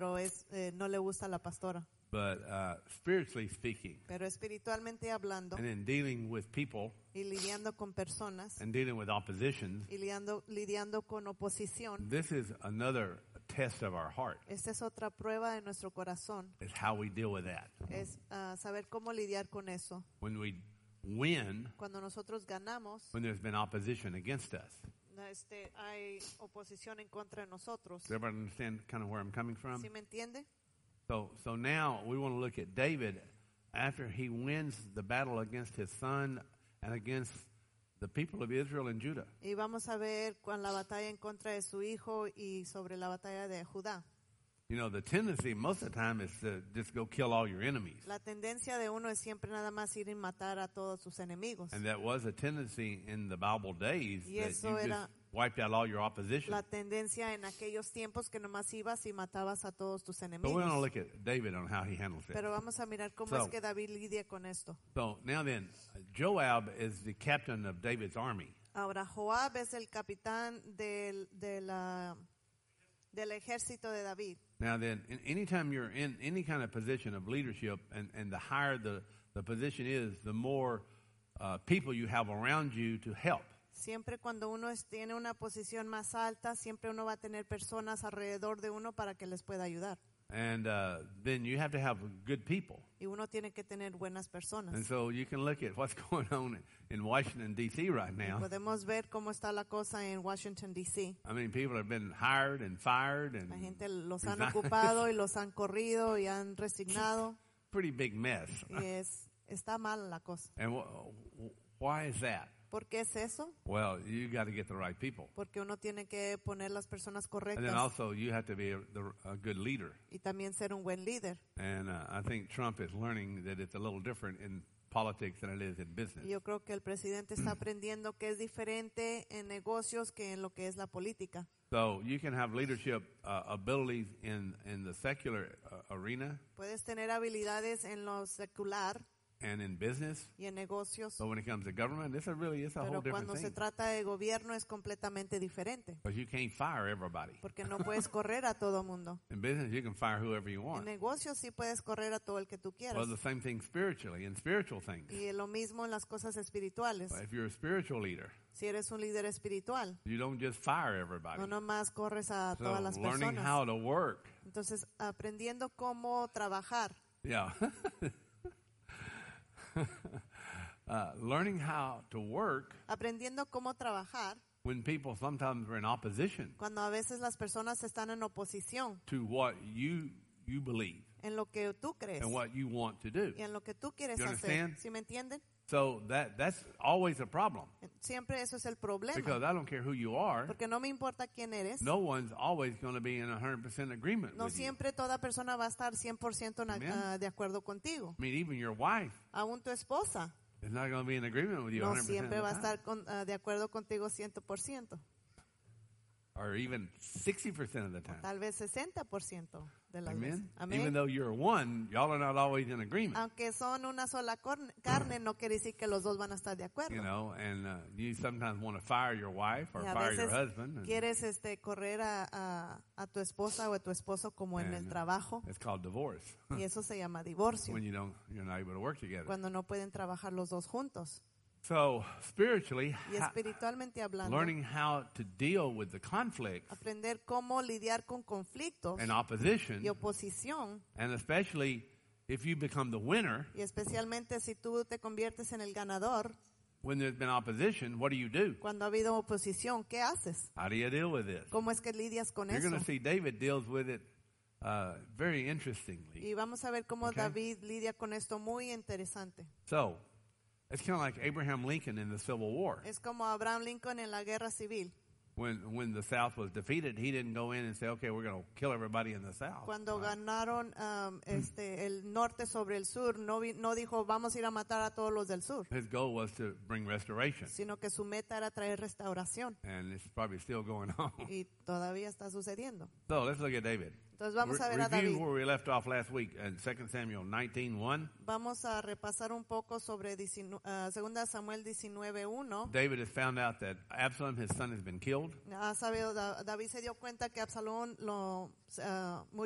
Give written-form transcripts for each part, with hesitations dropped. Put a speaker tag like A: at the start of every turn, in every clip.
A: pero no le gusta a la pastora.
B: But spiritually speaking,
A: Pero espiritualmente hablando
B: and in dealing with people
A: y lidiando con personas
B: and dealing with opposition,
A: y lidiando con oposición,
B: this is another test of our heart.
A: esta es otra prueba de nuestro corazón.
B: Is how we deal with that.
A: Es saber cómo lidiar con eso.
B: When we win,
A: Cuando nosotros ganamos,
B: when there's been opposition against us.
A: hay oposición en contra de nosotros.
B: Does everybody understand kind of where I'm coming from?
A: ¿Sí me entiende?
B: So now we want to look at David after he wins the battle against his son and against the people of Israel and Judah.
A: Y vamos a ver con la batalla en contra de su hijo y sobre la batalla de Judá.
B: You know, the tendency most of the time is to just go kill all your enemies.
A: La tendencia de uno es siempre nada más ir y matar a todos sus enemigos.
B: And that was a tendency in the Bible days
A: Y
B: that
A: eso
B: you
A: era
B: just wiped out all your opposition.
A: la tendencia en aquellos tiempos que nomás ibas y matabas a todos tus
B: But we're going to
A: enemigos.
B: look at David on how he handles it.
A: Pero vamos a mirar cómo
B: So-
A: es que David lidia con esto.
B: So now then, Joab is the captain of David's army.
A: Ahora, Joab es el capitán del ejército de David.
B: Now then, anytime you're in any kind of position of leadership, and the higher the position is, the more people you have around you to help.
A: Siempre cuando uno tiene una posición más alta, siempre uno va a tener personas alrededor de uno para que les pueda ayudar.
B: And then you have to have good people.
A: Y uno tiene que tener buenas
B: And
A: personas.
B: so you can look at what's going on in Washington, D.C. right
A: Y
B: now.
A: podemos ver cómo está la cosa en Washington, D.C.
B: I mean, people have been hired and fired and
A: La gente los han
B: resigned.
A: ocupado y los han corrido y han resignado.
B: Pretty big mess.
A: Y está mal la cosa.
B: And why is that?
A: ¿Por qué es eso?
B: Well, you got to get the right people.
A: Porque uno tiene que poner las personas
B: And then
A: correctas
B: also you have to be a good leader.
A: y también ser un buen líder.
B: And I think Trump is learning that it's a little different in politics than it is in business.
A: Y yo creo que el presidente está aprendiendo que es diferente en negocios que en lo que es la política.
B: So you can have leadership abilities in the secular arena
A: Puedes tener habilidades en lo secular
B: and in business.
A: y en negocios,
B: But when it comes to government, it's a whole
A: pero
B: different
A: cuando se
B: thing.
A: trata de gobierno es completamente diferente.
B: Because you can't fire everybody.
A: Porque no puedes correr a todo mundo.
B: In business, you can fire whoever you
A: En
B: want.
A: negocios sí puedes correr a todo el que tú quieras.
B: Well, the same thing spiritually, in spiritual things.
A: Y lo mismo en las cosas espirituales.
B: If you're a spiritual leader,
A: Si eres un líder espiritual,
B: you don't just fire everybody.
A: no nomás corres a
B: So
A: todas las
B: learning
A: personas.
B: how to work.
A: Entonces, aprendiendo cómo trabajar.
B: Yeah. Learning how to work
A: Aprendiendo cómo trabajar
B: when people sometimes are in opposition
A: cuando a veces las personas están en oposición
B: to what you believe
A: en lo que tú crees
B: and what you want to do.
A: y en lo que tú quieres
B: You
A: hacer.
B: understand?
A: ¿Sí me entienden?
B: So that's always a problem
A: Siempre eso es el problema.
B: because I don't care who you are.
A: Porque no me importa quién eres.
B: No one's always going to be in 100% agreement
A: No
B: with you.
A: siempre toda persona va a estar 100%
B: Amen.
A: de acuerdo contigo.
B: I mean, even your wife
A: Aún tu esposa
B: is not going to be in agreement with you
A: no
B: 100%
A: siempre va a
B: of the time.
A: estar de acuerdo contigo 100%.
B: Or even 60% of the time.
A: Tal vez 60% de las veces.
B: Amen?
A: Amén.
B: Even though you're one, y'all are not always in agreement.
A: Aunque son una sola carne, no quiere decir que los dos van a estar de acuerdo.
B: You know, and you sometimes want to fire your wife or
A: Y a
B: fire your
A: veces
B: husband. And,
A: quieres correr a tu esposa o a tu esposo como en el
B: and
A: trabajo,
B: it's called divorce
A: y eso se llama divorcio,
B: when you're not able to work together.
A: cuando no pueden trabajar los dos juntos.
B: So spiritually,
A: Y espiritualmente hablando,
B: learning how to deal with the conflict
A: aprender cómo lidiar con conflictos
B: and opposition,
A: y oposición,
B: and especially if you become the winner
A: y especialmente si tú te conviertes en el ganador,
B: when there's been opposition, what do you do?
A: cuando ha habido oposición, ¿qué haces?
B: How do you deal with this?
A: ¿Cómo es que lidias con
B: You're
A: eso?
B: going to see David deals with it very interestingly.
A: Y vamos a ver cómo
B: Okay.
A: David lidia con esto muy interesante.
B: So it's kind of like Abraham Lincoln in the Civil War.
A: Es como Abraham Lincoln en la guerra civil.
B: When the South was defeated, he didn't go in and say, okay, we're going to kill everybody in the South.
A: Cuando
B: Right?
A: ganaron el norte sobre el sur, no dijo vamos a ir a matar a todos los del sur,
B: His goal was to bring restoration.
A: sino que su meta era traer restauración.
B: And it's probably still going on.
A: Y todavía está sucediendo.
B: So let's look at David.
A: Entonces vamos a ver a
B: Review
A: David.
B: where we left off last week in 2 Samuel 19:1.
A: Vamos a repasar un poco sobre 2 Samuel 19:1.
B: David has found out that Absalom, his son, has been killed.
A: David se dio cuenta que Absalón murió.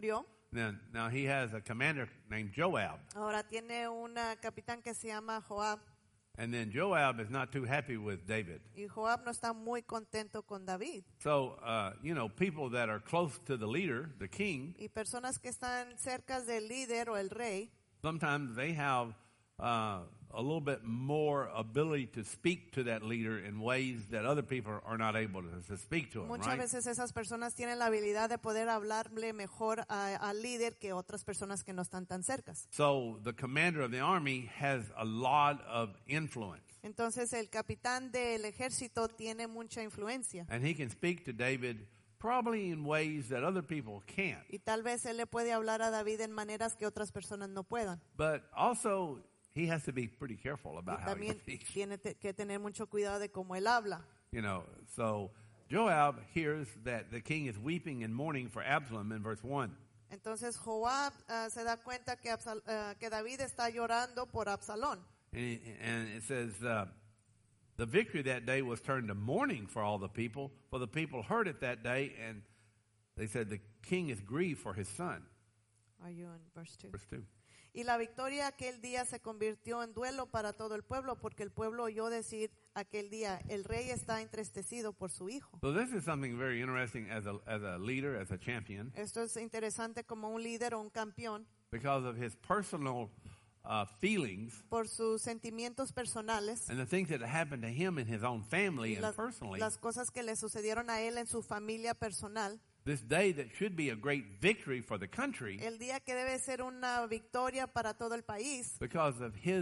B: Now he has a commander named Joab.
A: Ahora tiene un capitán que se llama Joab.
B: And then Joab is not too happy with David.
A: Y Joab no está muy contento con David.
B: So, people that are close to the leader, the king,
A: Y personas que están cerca del líder o el rey,
B: sometimes they have a little bit more ability to speak to that leader in ways that other people are not able to speak to him,
A: muchas
B: right?
A: veces esas personas tienen la habilidad de poder hablarle mejor al líder que otras personas que no están tan cercas.
B: So the commander of the army has a lot of influence.
A: Entonces el capitán del ejército tiene mucha influencia.
B: And he can speak to David probably in ways that other people can't.
A: Y tal vez él le puede hablar a David en maneras que otras personas no puedan.
B: But also, he has to be pretty careful
A: Y
B: about how he
A: también
B: speaks.
A: tiene que tener mucho cuidado de cómo él habla.
B: So Joab hears that the king is weeping and mourning for Absalom in verse 1.
A: Entonces Joab se da cuenta que David está llorando por Absalón.
B: And it says, the victory that day was turned to mourning for all the people, for the people heard it that day, and they said, the king is grieved for his son.
A: Are you in verse 2?
B: Verse 2.
A: Y la victoria aquel día se convirtió en duelo para todo el pueblo, porque el pueblo oyó decir aquel día, el rey está entristecido por su hijo.
B: So this is something very interesting as a leader, as a champion,
A: Esto es interesante como un líder o un campeón,
B: because of his personal feelings
A: por sus sentimientos personales,
B: and the things that happened to him in his own family and
A: las,
B: personally.
A: las cosas que le sucedieron a él en su familia personal.
B: This day that should be a great victory for the country,
A: El día que debe ser una victoria para todo el país,
B: because of his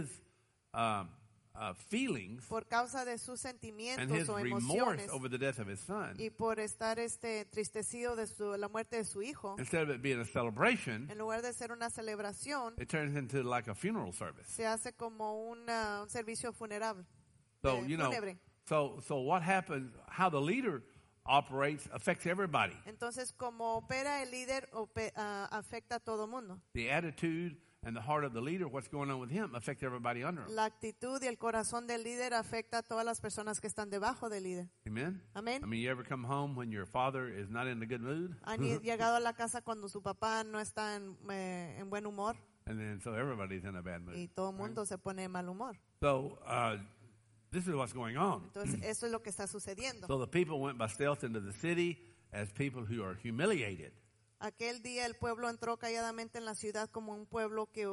B: feelings
A: por causa de sus
B: and
A: sentimientos
B: his
A: o
B: remorse
A: emociones,
B: over the death of his son,
A: y por estar tristecido de la muerte de su hijo,
B: instead of it being a celebration,
A: en lugar de ser una celebración,
B: it turns into like a funeral service.
A: se hace como un servicio funeral.
B: So,
A: Fúnebre.
B: so what happens, how the leader operates affects everybody.
A: Entonces, como opera el líder, afecta a todo mundo.
B: The attitude and the heart of the leader, what's going on with him, affects everybody under him.
A: La actitud y el corazón del líder afecta a todas las personas que están debajo del líder.
B: Amen?
A: Amén.
B: I mean, you ever come home when your father is not in a good mood?
A: ¿Han llegado a la casa cuando su papá no está en buen humor?
B: And then so everybody's in a bad mood.
A: Y todo el mundo se pone de mal humor.
B: So this is what's going on.
A: Entonces, eso es lo que está sucediendo.
B: So the people went by stealth into the city as people who are humiliated.
A: Aquel día el pueblo entró calladamente en la ciudad como un pueblo que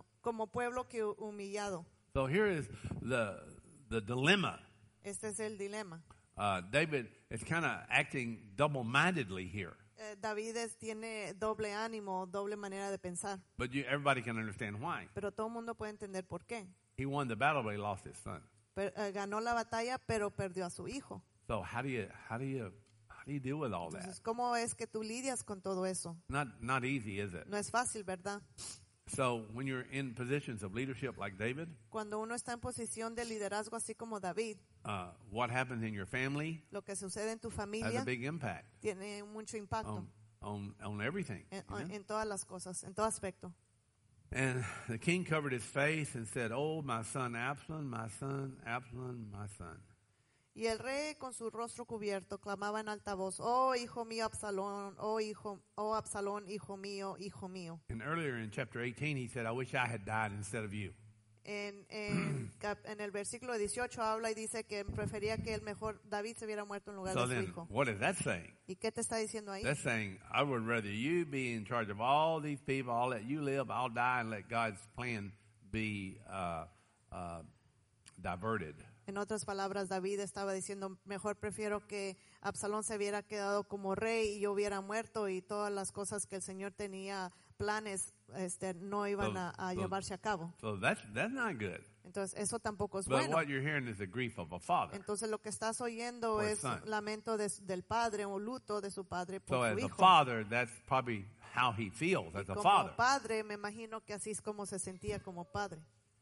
A: humillado.
B: So here is the dilemma.
A: Este es el dilema.
B: David is kind of acting double-mindedly here.
A: David tiene doble ánimo, doble manera de pensar.
B: But everybody can understand why.
A: Pero todo el mundo puede entender por qué.
B: He won the battle, but he lost his son.
A: Ganó la batalla, pero perdió a su hijo.
B: So how do you deal with all that?
A: Entonces, ¿cómo es que tú lidias con todo eso?
B: Not easy, is it?
A: No es fácil, ¿verdad?
B: So when you're in positions of leadership like David,
A: Cuando uno está en posición de liderazgo así como David,
B: what happens in your family
A: lo que sucede en tu
B: has
A: familia
B: a big impact
A: tiene mucho impacto
B: on everything.
A: en todas las cosas, en todo aspecto.
B: And the king covered his face and said, "Oh, my son Absalom, my son Absalom, my son."
A: Y el rey con su rostro cubierto clamaba en alta voz, oh hijo mío Absalón, oh Absalón, hijo mío, hijo mío.
B: And earlier in chapter 18, he said, "I wish I had died instead of you."
A: En el versículo 18 habla y dice que prefería que el mejor David se hubiera muerto en lugar
B: So
A: de su
B: then,
A: hijo.
B: what is that saying?
A: ¿Y qué te está diciendo ahí?
B: That's saying, I would rather you be in charge of all these people. I'll let you live. I'll die and let God's plan be diverted.
A: En otras palabras, David estaba diciendo, mejor prefiero que Absalón se hubiera quedado como rey y yo hubiera muerto y todas las cosas que el Señor tenía planes no iban a llevarse a cabo.
B: So that's not good.
A: Entonces, eso tampoco es
B: But
A: bueno.
B: what you're hearing is the grief of a father.
A: Entonces, lo que estás oyendo
B: For
A: es
B: his son.
A: lamento del padre o luto de su padre
B: So
A: por
B: as
A: su
B: a
A: hijo.
B: father, that's probably how he feels as a
A: Como
B: father.
A: padre, me imagino que así es como se sentía como padre.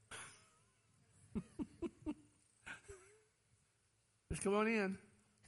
B: Just come on in.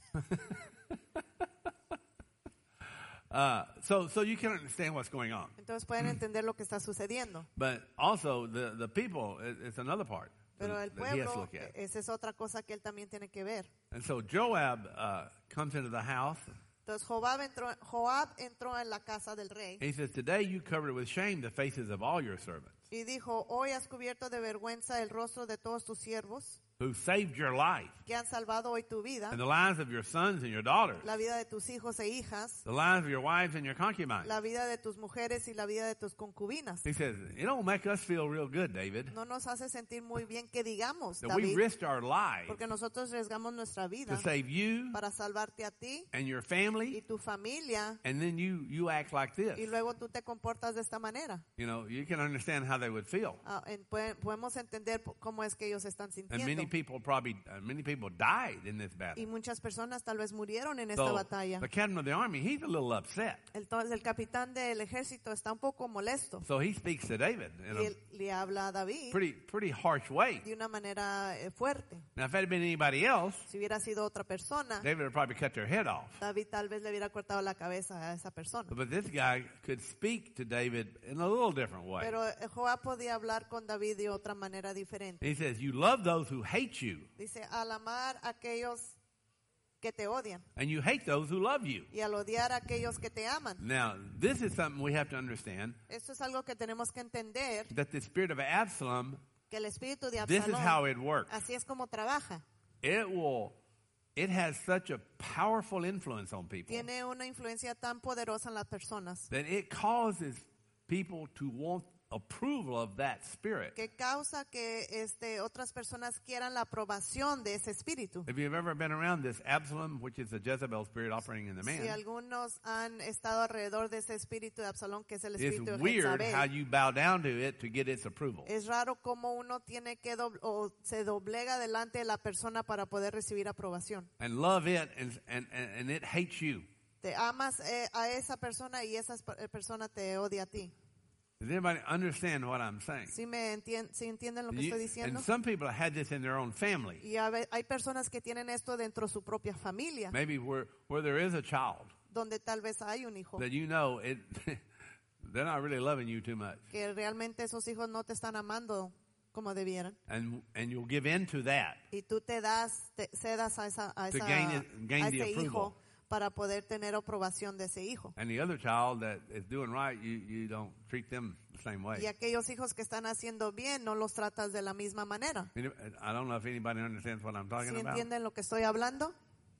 B: So you can understand what's going on.
A: Entonces pueden entender lo que está sucediendo.
B: But also the people, it's another part
A: Pero el
B: that he has to
A: pueblo,
B: look at.
A: esa es otra cosa que él también tiene que ver.
B: And so Joab comes into the house
A: Entonces Joab entró en la casa del rey
B: He says, today you covered with shame the faces of all your servants
A: y dijo, hoy has cubierto de vergüenza el rostro de todos tus siervos
B: who saved your life
A: que han salvado hoy tu vida,
B: and the lives of your sons and your daughters,
A: la vida de tus hijos e hijas,
B: the lives of your wives and your concubines.
A: la vida de tus mujeres y la vida de tus concubinas.
B: He says, it don't make us feel real good, David,
A: No nos hace sentir muy bien que digamos,
B: that we
A: David,
B: risked our lives
A: porque nosotros arriesgamos nuestra vida
B: to save you
A: para salvarte a ti
B: and your
A: y
B: family,
A: tu familia,
B: and then you act like this.
A: y luego tú te comportas de esta manera.
B: You know, you can understand how they would feel.
A: Podemos entender cómo es que ellos están
B: And many
A: sintiendo.
B: people died in this battle.
A: Y muchas personas tal vez murieron en esta
B: So
A: batalla.
B: the captain of the army, he's a little upset.
A: Entonces el capitán del ejército está un poco molesto
B: So he speaks to David in
A: y
B: a
A: él le habla a David
B: pretty harsh way.
A: de una manera fuerte.
B: Now, if it had been anybody else,
A: Si hubiera sido otra persona,
B: David would probably cut their head off.
A: David tal vez le hubiera cortado la cabeza a esa persona.
B: But this guy could speak to David in a little different way.
A: Pero Joab podía hablar con David de otra manera diferente.
B: He says, you love those who hate you,
A: Dice, al amar a aquellos que te odian
B: and you hate those who love you.
A: y al odiar a aquellos que te aman.
B: Now, this is something we have to understand,
A: Esto es algo que tenemos que entender,
B: that the spirit of Absalom,
A: que el espíritu de
B: this is how
A: Absalón,
B: it works.
A: así es como trabaja.
B: It has such a powerful influence on people
A: Tiene una influencia tan poderosa en las personas
B: that it causes people to want approval of that spirit.
A: que causa que otras personas quieran la aprobación de ese espíritu.
B: If you've ever been around this Absalom, which is the Jezebel spirit operating in the
A: Si
B: man,
A: algunos han estado alrededor de ese espíritu de Absalón, que es el
B: it's
A: espíritu de
B: weird how
A: Jezabel,
B: you bow down to it to get its approval.
A: es raro cómo uno tiene que o se doblega delante de la persona para poder recibir aprobación.
B: And love it, and it hates you.
A: Te amas a esa persona y esa persona te odia a ti.
B: Does anybody understand what I'm saying?
A: ¿Sí entienden lo que estoy diciendo?
B: And some people have had this in their own family.
A: Y hay personas que tienen esto dentro de su propia familia,
B: Maybe where there is a child
A: donde tal vez hay un hijo
B: that you know they're not really loving you too much.
A: que realmente esos hijos no te están amando como debieran.
B: And you'll give in to that
A: Y tú cedas a
B: to gain the
A: ese
B: approval.
A: hijo para poder tener aprobación de ese hijo.
B: And the other child that is doing right, you don't treat them the same way.
A: Y aquellos hijos que están haciendo bien, no los tratas de la misma manera.
B: I don't know if anybody understands what I'm talking
A: ¿Sí
B: about.
A: entienden lo que estoy hablando?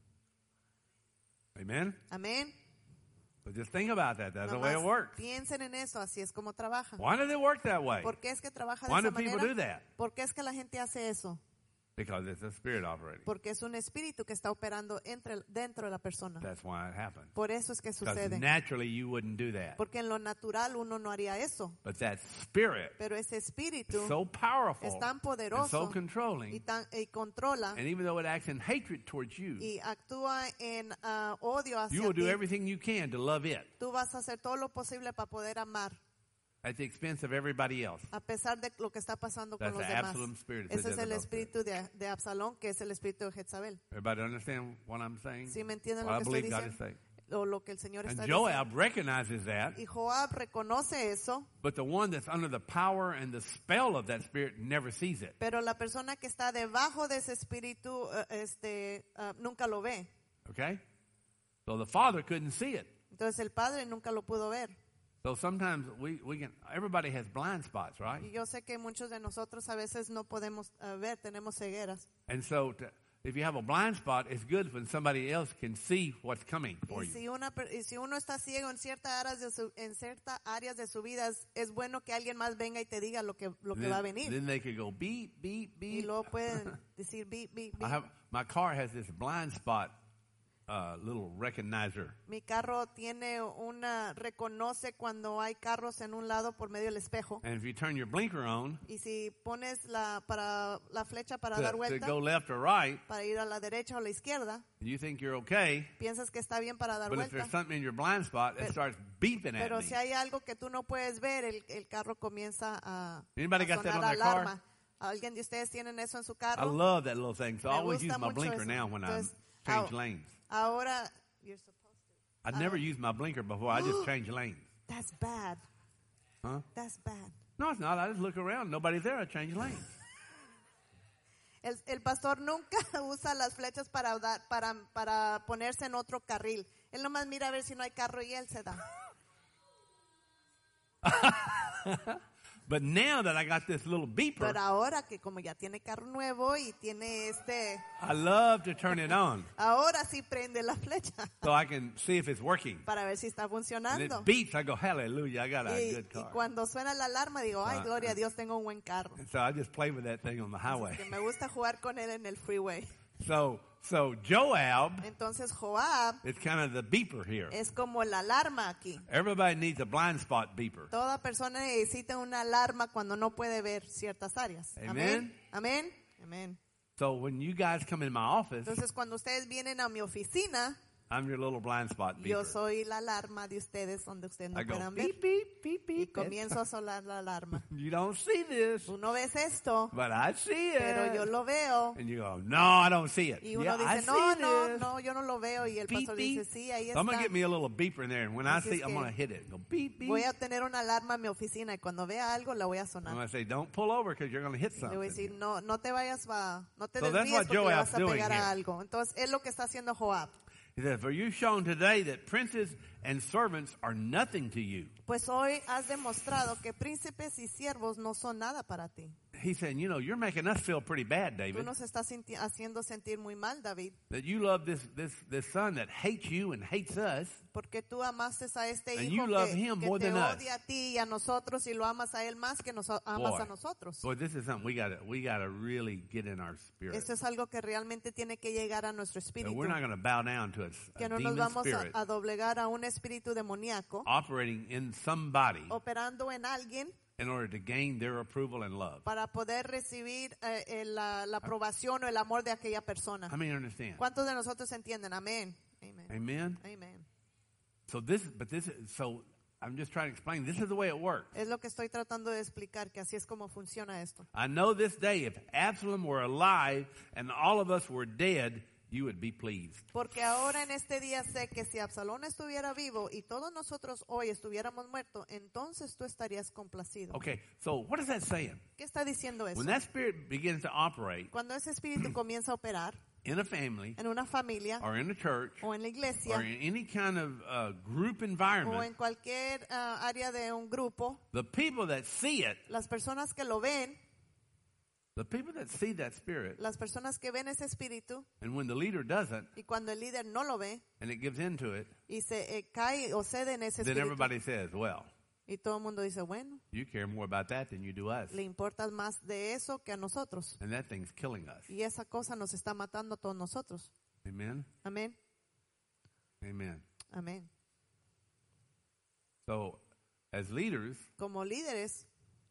B: Amen?
A: Amén.
B: But just think about that. That's the
A: Nomás
B: way it works.
A: piensen en eso, así es como trabaja.
B: Why does it work that way?
A: ¿Por qué es que trabaja de
B: Why
A: esa
B: do people
A: manera?
B: do that?
A: ¿Por qué es que la gente hace eso?
B: Because it's a spirit operating.
A: Porque es un espíritu que está operando dentro de la persona.
B: That's why it happens.
A: Por eso es que
B: Because
A: sucede.
B: naturally you wouldn't do that.
A: Porque en lo natural uno no haría eso.
B: But that spirit
A: Pero ese espíritu
B: is so powerful
A: es tan
B: and
A: poderoso
B: so controlling,
A: y controla
B: and even though it acts in hatred towards you,
A: y actúa en odio
B: you
A: hacia
B: will do
A: ti,
B: everything you can to love it
A: tú vas a hacer todo lo posible para poder amar
B: at the expense of everybody else.
A: a pesar de lo que está pasando con
B: That's
A: los
B: the
A: demás.
B: Absalom spirit. It's
A: Ese
B: the
A: es el
B: Jezebel
A: espíritu de Absalón, que es el espíritu de Jezabel.
B: Everybody understand what I'm saying?
A: ¿Sí me entienden
B: What
A: lo
B: I
A: que estoy
B: believe God is
A: diciendo?
B: saying.
A: O lo que el Señor está
B: And
A: diciendo.
B: Joab recognizes that,
A: Y Joab reconoce eso,
B: but the one that's under the power and the spell of that spirit never sees it.
A: pero la persona que está debajo de ese espíritu nunca lo ve.
B: Okay? So the father couldn't see it.
A: Entonces el padre nunca lo pudo ver.
B: So sometimes everybody has blind spots, right?
A: Y yo sé que muchos de nosotros a veces no podemos ver, tenemos cegueras.
B: And so if you have a blind spot, it's good when somebody else can see what's coming for
A: Y
B: you.
A: si uno está ciego en ciertas áreas de su vida, es bueno que alguien más venga y te diga lo que va a venir.
B: Then they could go beep, beep,
A: Y
B: beep.
A: luego pueden decir beep, beep, beep.
B: My car has this blind spot little recognizer.
A: Mi carro reconoce cuando hay carros en un lado por medio del espejo.
B: And if you turn your blinker on
A: Y si pones la flecha para dar
B: to
A: vuelta,
B: go left or right,
A: para ir a la derecha o a la izquierda,
B: you think you're okay.
A: piensas que está bien para dar
B: But if
A: vuelta.
B: there's something in your blind spot, it starts beeping at
A: Pero
B: me.
A: si hay algo que tú no puedes ver, el carro comienza a
B: Anybody got that
A: sonar
B: on their car?
A: alarma. ¿Alguien de ustedes tienen eso en su
B: I
A: carro?
B: love that little thing. So I
A: Me
B: always
A: gusta
B: use my
A: mucho
B: blinker
A: eso.
B: now when I
A: Entonces,
B: change lanes.
A: Ahora, you're supposed to.
B: I'd never used my blinker before. I just change lanes.
A: That's bad.
B: Huh?
A: That's bad.
B: No, it's not. I just look around. Nobody's there. I change lanes.
A: El pastor nunca usa las flechas para ponerse en otro carril. Él nomás mira a ver si no hay carro y él se da.
B: But now that I got this little beeper,
A: Pero ahora que como ya tiene carro nuevo y tiene
B: I love to turn it on
A: ahora sí prende la flecha
B: so I can see if it's working.
A: para ver si está
B: And
A: funcionando.
B: it beeps, I go, hallelujah, I got a
A: Y
B: good car.
A: cuando suena la alarma digo, ay, gloria a Dios, tengo un buen carro.
B: And so I just play with that thing on the highway.
A: Que me gusta jugar con él en el freeway.
B: So Joab
A: Entonces Joab
B: is kind of the beeper here.
A: es como la alarma aquí.
B: Everybody needs a blind spot beeper.
A: Toda persona necesita una alarma cuando no puede ver ciertas áreas.
B: Amen.
A: Amén. Amén.
B: So when you guys come in my office,
A: Entonces cuando ustedes vienen a mi oficina,
B: I'm your little blind spot
A: yo
B: beeper.
A: soy la alarma de ustedes donde ustedes no
B: I go
A: puedan ver.
B: beep, beep, beep,
A: Y
B: beep.
A: comienzo a sonar la alarma.
B: You don't see this,
A: Tú no ves esto,
B: but I see it.
A: pero yo lo veo.
B: And you go, no, I don't see it.
A: Y uno
B: Yeah, I
A: dice,
B: see
A: no,
B: this.
A: no, yo no lo veo. Y el
B: Beep,
A: pastor
B: beep.
A: dice, sí, ahí
B: So I'm going to
A: está.
B: get me a little beeper in there. And when I
A: Así
B: see,
A: es
B: I'm
A: que
B: going to hit it. Go beep, beep.
A: Voy a tener una alarma en mi oficina y cuando vea algo la voy a
B: I'm
A: sonar.
B: going to say, don't pull over because you're going to hit
A: Le voy a
B: something.
A: decir, no te vayas, no te
B: So that's
A: desvíes
B: what
A: porque le
B: Joab's
A: vas a
B: doing
A: pegar
B: here.
A: a algo. Entonces, es lo que está haciendo Joab.
B: He says, for you shown today that princes and servants are nothing to you.
A: Pues hoy has demostrado que príncipes y siervos no son nada para ti.
B: He's saying, you know, you're making us feel pretty bad,
A: Tú
B: David,
A: nos estás haciendo sentir muy mal, David,
B: that you love this son that hates you and hates us.
A: porque tú amaste a este
B: And
A: hijo
B: you love
A: que
B: him
A: te
B: more than us.
A: odia a ti y a nosotros y lo amas a él más que nos amas a nosotros.
B: Boy, this is something we gotta really get in our spirit.
A: Esto es algo que realmente tiene que llegar a nuestro
B: That
A: espíritu.
B: we're not going to bow down to a
A: Que no nos
B: demon
A: vamos
B: spirit
A: a doblegar a un espíritu demoníaco
B: operating in somebody
A: operando en alguien
B: in order to gain their approval and love.
A: para poder recibir la aprobación o el amor de aquella persona.
B: How many understand?
A: ¿Cuántos de nosotros entienden? Amén. Amén.
B: Amen.
A: Amén.
B: So I'm just trying to explain. This is the way it works.
A: Es lo que estoy tratando de explicar, que así es como funciona esto.
B: I know this day, if Absalom were alive and all of us were dead, you would be pleased.
A: Porque ahora en este día sé que si Absalón estuviera vivo y todos nosotros hoy estuviéramos muertos, entonces tú estarías complacido.
B: Okay, so what is that saying?
A: ¿Qué está diciendo eso?
B: When that spirit begins to operate
A: Cuando ese espíritu comienza a operar
B: in a family
A: en una familia
B: or in a church
A: o en la iglesia
B: or in any kind of group
A: o
B: environment,
A: en cualquier área de un grupo,
B: the people that see it,
A: las personas que lo ven,
B: the people that see that spirit,
A: las personas que ven ese espíritu
B: and when the leader doesn't
A: y cuando el líder no lo ve
B: and it gives into it,
A: y se cae o cede en ese
B: then
A: espíritu
B: everybody says, well,
A: y todo el mundo dice, bueno,
B: you care more about that than you do us.
A: le importa más de eso que a nosotros.
B: And that thing's killing us.
A: Y esa cosa nos está matando a todos nosotros.
B: Amen?
A: Amén.
B: Amen.
A: Amén.
B: So, as leaders,
A: Como líderes,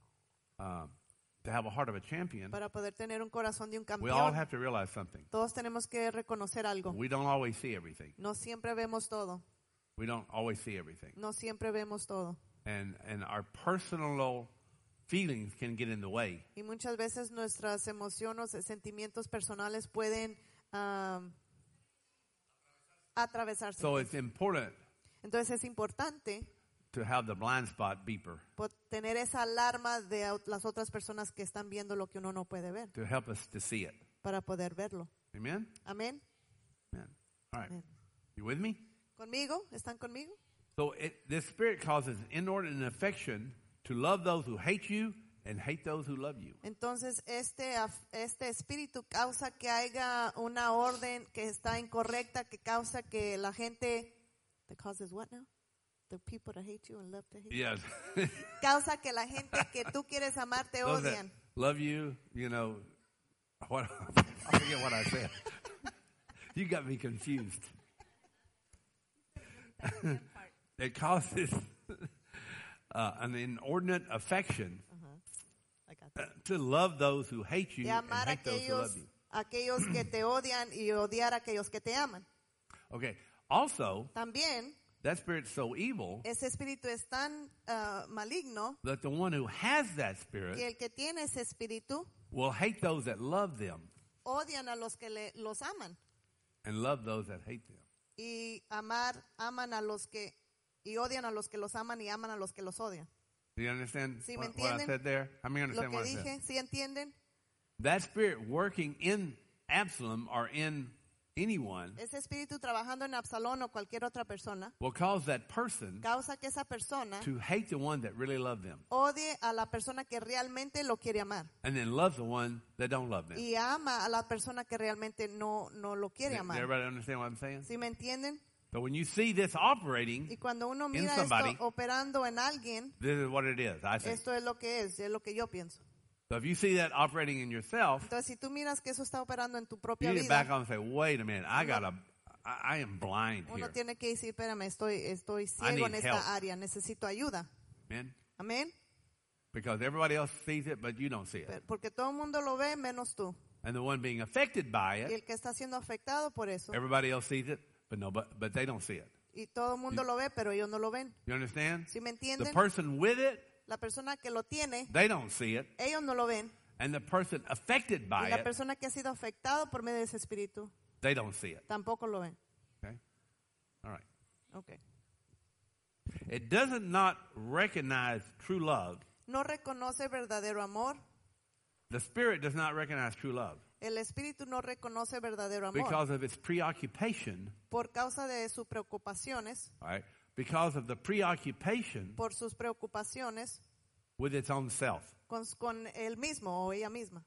B: to have a heart of a champion,
A: para poder tener un corazón de un
B: we all
A: campeón,
B: have to realize something.
A: todos tenemos que reconocer algo.
B: We don't always see everything.
A: No siempre vemos todo.
B: We don't always see everything.
A: No siempre vemos todo.
B: And our personal feelings can get in the way.
A: Y muchas veces nuestras emociones, sentimientos personales pueden atravesarse.
B: So it's important
A: Entonces es importante
B: to have the blind spot beeper
A: tener esa alarma de las otras personas que están viendo lo que uno no puede ver,
B: to help us to see it.
A: para poder verlo.
B: Amen?
A: Amén.
B: Amen. All right.
A: Amén.
B: You with me?
A: ¿Conmigo? ¿Están conmigo?
B: So this spirit causes inordinate affection to love those who hate you and hate those who love you.
A: Entonces este espíritu causa que haya una orden que está incorrecta, que causa que la gente, that causes what now? The people that hate you and love to hate you.
B: Yes.
A: Causa que la gente que tú quieres amar te
B: Those that
A: odian.
B: love you, you know, what, I forget what I said. You got me confused. It causes an inordinate affection
A: I got that.
B: to love those who hate you
A: De
B: and
A: amar a
B: hate those who love
A: aquellos
B: you.
A: que te odian y odiar a aquellos que te aman.
B: Okay. Also,
A: También
B: that spirit's so evil
A: ese espíritu es tan maligno
B: that the one who has that spirit
A: que el que tiene ese espíritu
B: will hate those that love them
A: odian a los que los aman
B: and love those that hate them.
A: y aman a los que y odian a los que los aman y aman a los que los odian.
B: Do you understand
A: ¿Sí me
B: what I
A: entienden?
B: said there? I mean,
A: Lo
B: understand
A: que
B: what I said.
A: dije, ¿sí entienden?
B: that spirit working in Absalom or in anyone
A: ese espíritu trabajando en Absalón o cualquier otra persona,
B: will cause that person
A: causa que esa persona
B: to hate the one that really loved them
A: odie a la persona que realmente lo quiere amar
B: and then love the one that don't love them.
A: y ama a la persona que realmente no lo quiere
B: Does
A: amar.
B: everybody understand what I'm saying?
A: ¿Sí me entienden?
B: So when you see this operating,
A: Y cuando uno
B: in
A: mira
B: somebody,
A: esto operando en alguien,
B: this is what it is, I think.
A: esto es lo que yo pienso.
B: So if you see that operating in yourself,
A: Entonces, si tú miras que eso está operando en tu
B: you
A: propia
B: need to back
A: vida,
B: off and say, wait a minute, I am blind
A: uno
B: here.
A: tiene que decir, espérame, estoy
B: I
A: ciego en
B: need
A: esta
B: help.
A: área, necesito ayuda.
B: Amen?
A: Amén.
B: Because everybody else sees it, but you don't see it.
A: Porque todo el mundo lo ve menos tú.
B: And the one being affected by
A: Y
B: it,
A: el que está siendo afectado por eso.
B: everybody else sees it, but they don't see it.
A: Y todo el mundo lo ve, pero ellos no lo ven.
B: You understand?
A: ¿Sí me
B: The
A: entienden?
B: person with it,
A: La persona que lo tiene,
B: they don't see it.
A: ellos no lo ven.
B: And the person affected
A: Y
B: by
A: la
B: it,
A: persona que ha sido afectado por medio de ese espíritu,
B: they don't see it.
A: tampoco lo ven.
B: Okay? All right.
A: Okay.
B: It doesn't not recognize true love.
A: No reconoce verdadero amor.
B: The Spirit does not recognize true love
A: El espíritu no reconoce verdadero amor
B: because of its preoccupation,
A: por causa de sus preocupaciones,
B: all right? Because of the preoccupation
A: por sus preocupaciones
B: with its own self.
A: con él mismo o ella misma.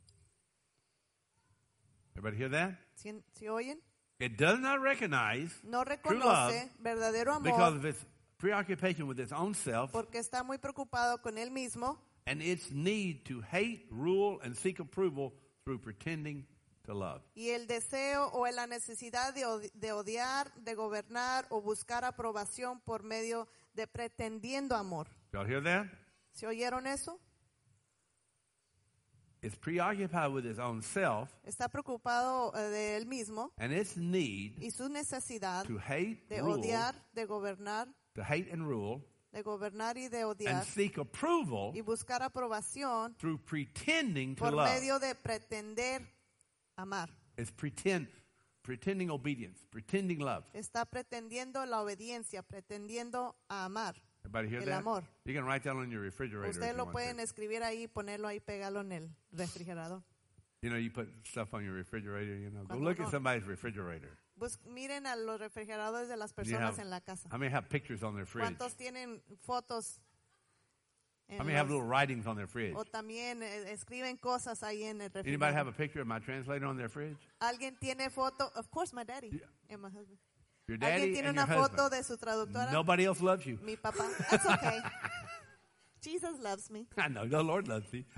B: Everybody hear that?
A: ¿Sí oyen?
B: It does not recognize
A: No
B: true love
A: reconoce verdadero
B: because
A: amor
B: of its preoccupation with its own self
A: porque está muy preocupado con él mismo
B: and its need to hate, rule, and seek approval through pretending to love.
A: y el deseo o la necesidad de odiar, de gobernar o buscar aprobación por medio de pretendiendo amor.
B: Y'all hear that?
A: ¿Se oyeron eso?
B: It's preoccupied with its own self
A: Está preocupado de él mismo
B: and its need
A: y su necesidad
B: to hate,
A: de
B: rule,
A: odiar, de gobernar,
B: to hate and rule,
A: y de
B: and
A: odiar
B: seek approval
A: y buscar aprobación
B: through pretending to
A: por
B: love.
A: medio de pretender amar.
B: It's pretending obedience, pretending love.
A: Está pretendiendo la obediencia, pretendiendo amar.
B: Everybody hear
A: El
B: that?
A: amor.
B: You can write that on your refrigerator.
A: Ustedes
B: if you
A: lo
B: want
A: pueden
B: to.
A: escribir ahí, ponerlo ahí, pegarlo en el refrigerador.
B: You know, you put stuff on your refrigerator, you know. Go
A: Cuando
B: look
A: no.
B: at somebody's refrigerator.
A: Miren a los refrigeradores de las
B: You
A: personas
B: have-
A: en la casa.
B: How many have pictures on their fridge?
A: ¿Cuántos tienen fotos?
B: How many have
A: los-
B: little writings on their fridge?
A: o también escriben cosas ahí en el
B: Anybody have
A: refrigerador.
B: a picture of my translator on their fridge?
A: ¿Alguien tiene foto? Of course, my daddy.
B: Yeah.
A: And my husband.
B: Your
A: ¿Alguien
B: daddy
A: tiene
B: and your
A: una foto
B: husband.
A: de su traductora?
B: Nobody else loves you.
A: Mi papá. That's okay. Jesus loves me.
B: I know, the Lord loves me.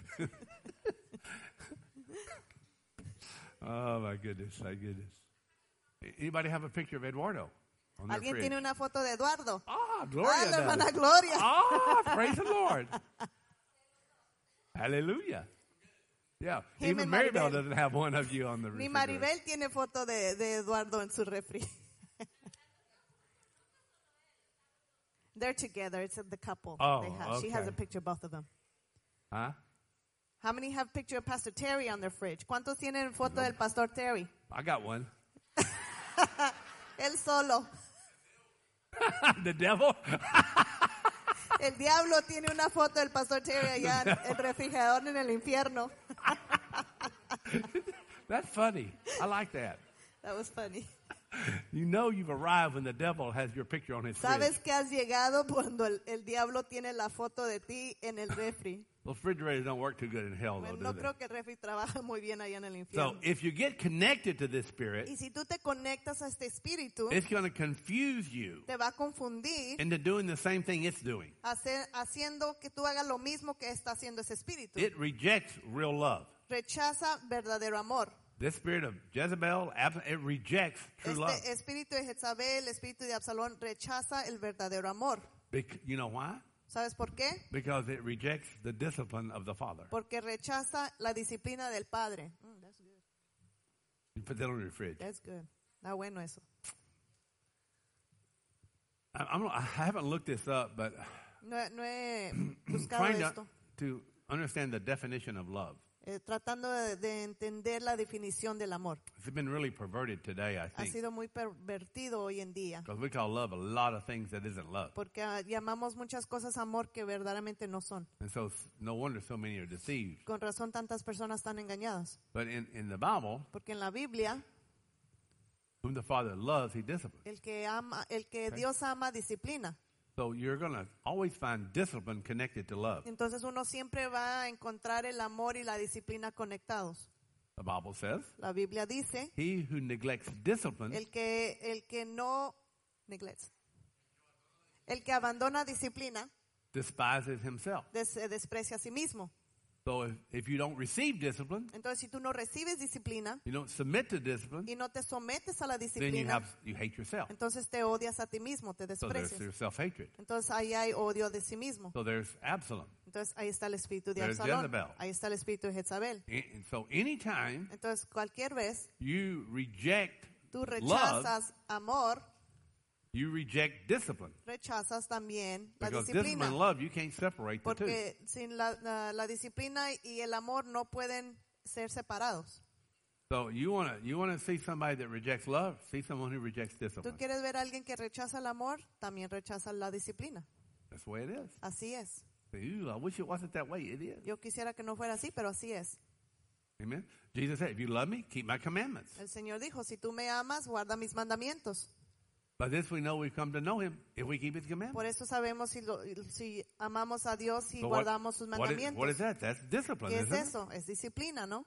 B: Oh, my goodness, my goodness. Anybody have a picture of Eduardo on their
A: ¿Alguien
B: fridge?
A: tiene una foto de Eduardo?
B: Ah, Gloria
A: Ah, la
B: does.
A: hermana Gloria.
B: Ah, praise the Lord. Hallelujah. Yeah,
A: Him
B: even
A: and
B: Maribel
A: Maribel.
B: doesn't have one of you on the
A: Ni
B: refrigerator.
A: Maribel tiene foto de Eduardo en su refri. They're together. It's the couple.
B: Oh,
A: they have. She has
B: okay.
A: a picture of both of them.
B: Huh?
A: How many have picture of Pastor Terry on their fridge? ¿Cuántos tienen foto del Pastor Terry?
B: I got one.
A: Él solo.
B: The devil?
A: El diablo tiene una foto del Pastor Terry allá en el refrigerador en el infierno.
B: That's funny. I like that.
A: That was funny.
B: You know you've arrived when the devil has your picture on his fridge.
A: ¿Sabes que has llegado cuando el diablo tiene la foto de ti en el refri?
B: Those refrigerators don't work too good in hell, though,
A: Bueno,
B: do
A: no
B: they?
A: creo que el refri trabaja muy bien allá en el
B: So
A: infierno.
B: if you get connected to this spirit,
A: Y si tú te conectas a este espíritu,
B: it's going to confuse you
A: te va a confundir
B: into doing the same thing it's doing.
A: haciendo que tú hagas lo mismo que está haciendo ese espíritu.
B: It rejects real love.
A: Rechaza verdadero amor.
B: This spirit of Jezebel, it rejects true love.
A: Este espíritu de Jezabel, el espíritu de Absalón, rechaza el verdadero amor.
B: You know why?
A: ¿Sabes por qué?
B: Because it rejects the discipline of the Father.
A: Porque rechaza la disciplina del Padre. That's good.
B: You put that on your fridge.
A: That's good. Está bueno eso.
B: I haven't looked this up, but
A: No he buscado
B: trying
A: esto.
B: to understand the definition of love.
A: tratando de entender la definición del amor.
B: It's been really perverted today, I
A: Ha
B: think.
A: sido muy pervertido hoy en día.
B: Because we call love a lot of things that isn't love.
A: Porque llamamos muchas cosas amor que verdaderamente no son.
B: And so no wonder so many are deceived.
A: Con razón tantas personas están engañadas.
B: But in the Bible,
A: Porque en la Biblia,
B: whom the Father loves, He disciplines.
A: el que Dios ama, disciplina.
B: So you're going to always find discipline connected to love.
A: Entonces uno siempre va a encontrar el amor y la disciplina conectados.
B: The Bible says,
A: La Biblia dice,
B: he who neglects discipline
A: el que no neglects, el que abandona disciplina,
B: despises himself.
A: desprecia a sí mismo.
B: So if you don't receive discipline,
A: Entonces, si tú no recibes disciplina
B: you don't submit to discipline,
A: y no te sometes a la
B: then
A: disciplina,
B: you hate yourself.
A: entonces te odias a ti mismo, te
B: So there's
A: desprecias.
B: self-hatred.
A: Entonces ahí hay odio de sí mismo.
B: So there's Absalom.
A: Entonces ahí está el espíritu de
B: There's
A: Absalón.
B: Jezebel.
A: Ahí está el espíritu de Jezabel.
B: And so anytime
A: Entonces cualquier vez
B: you reject
A: tú
B: love,
A: rechazas amor,
B: you reject discipline.
A: rechazas también la
B: Because discipline
A: disciplina.
B: and love, you can't separate the two.
A: Porque sin la disciplina y el amor no pueden ser separados.
B: So you want to see somebody that rejects love, see someone who rejects
A: Tú
B: discipline.
A: quieres ver a alguien que rechaza el amor, también rechaza la disciplina.
B: That's the way it is.
A: Así es.
B: Ew, I wish it wasn't that way. It is.
A: Yo quisiera que no fuera así, pero así es.
B: Amen. Jesus said, if you love me, keep my commandments.
A: El Señor dijo, si tú me amas, guarda mis mandamientos.
B: By this we know we've come to know him if we keep his commandments.
A: Por eso sabemos si amamos a Dios y
B: So
A: guardamos sus
B: what
A: mandamientos.
B: is that? That's discipline,
A: ¿Qué es
B: isn't it?
A: eso? Es disciplina, ¿no?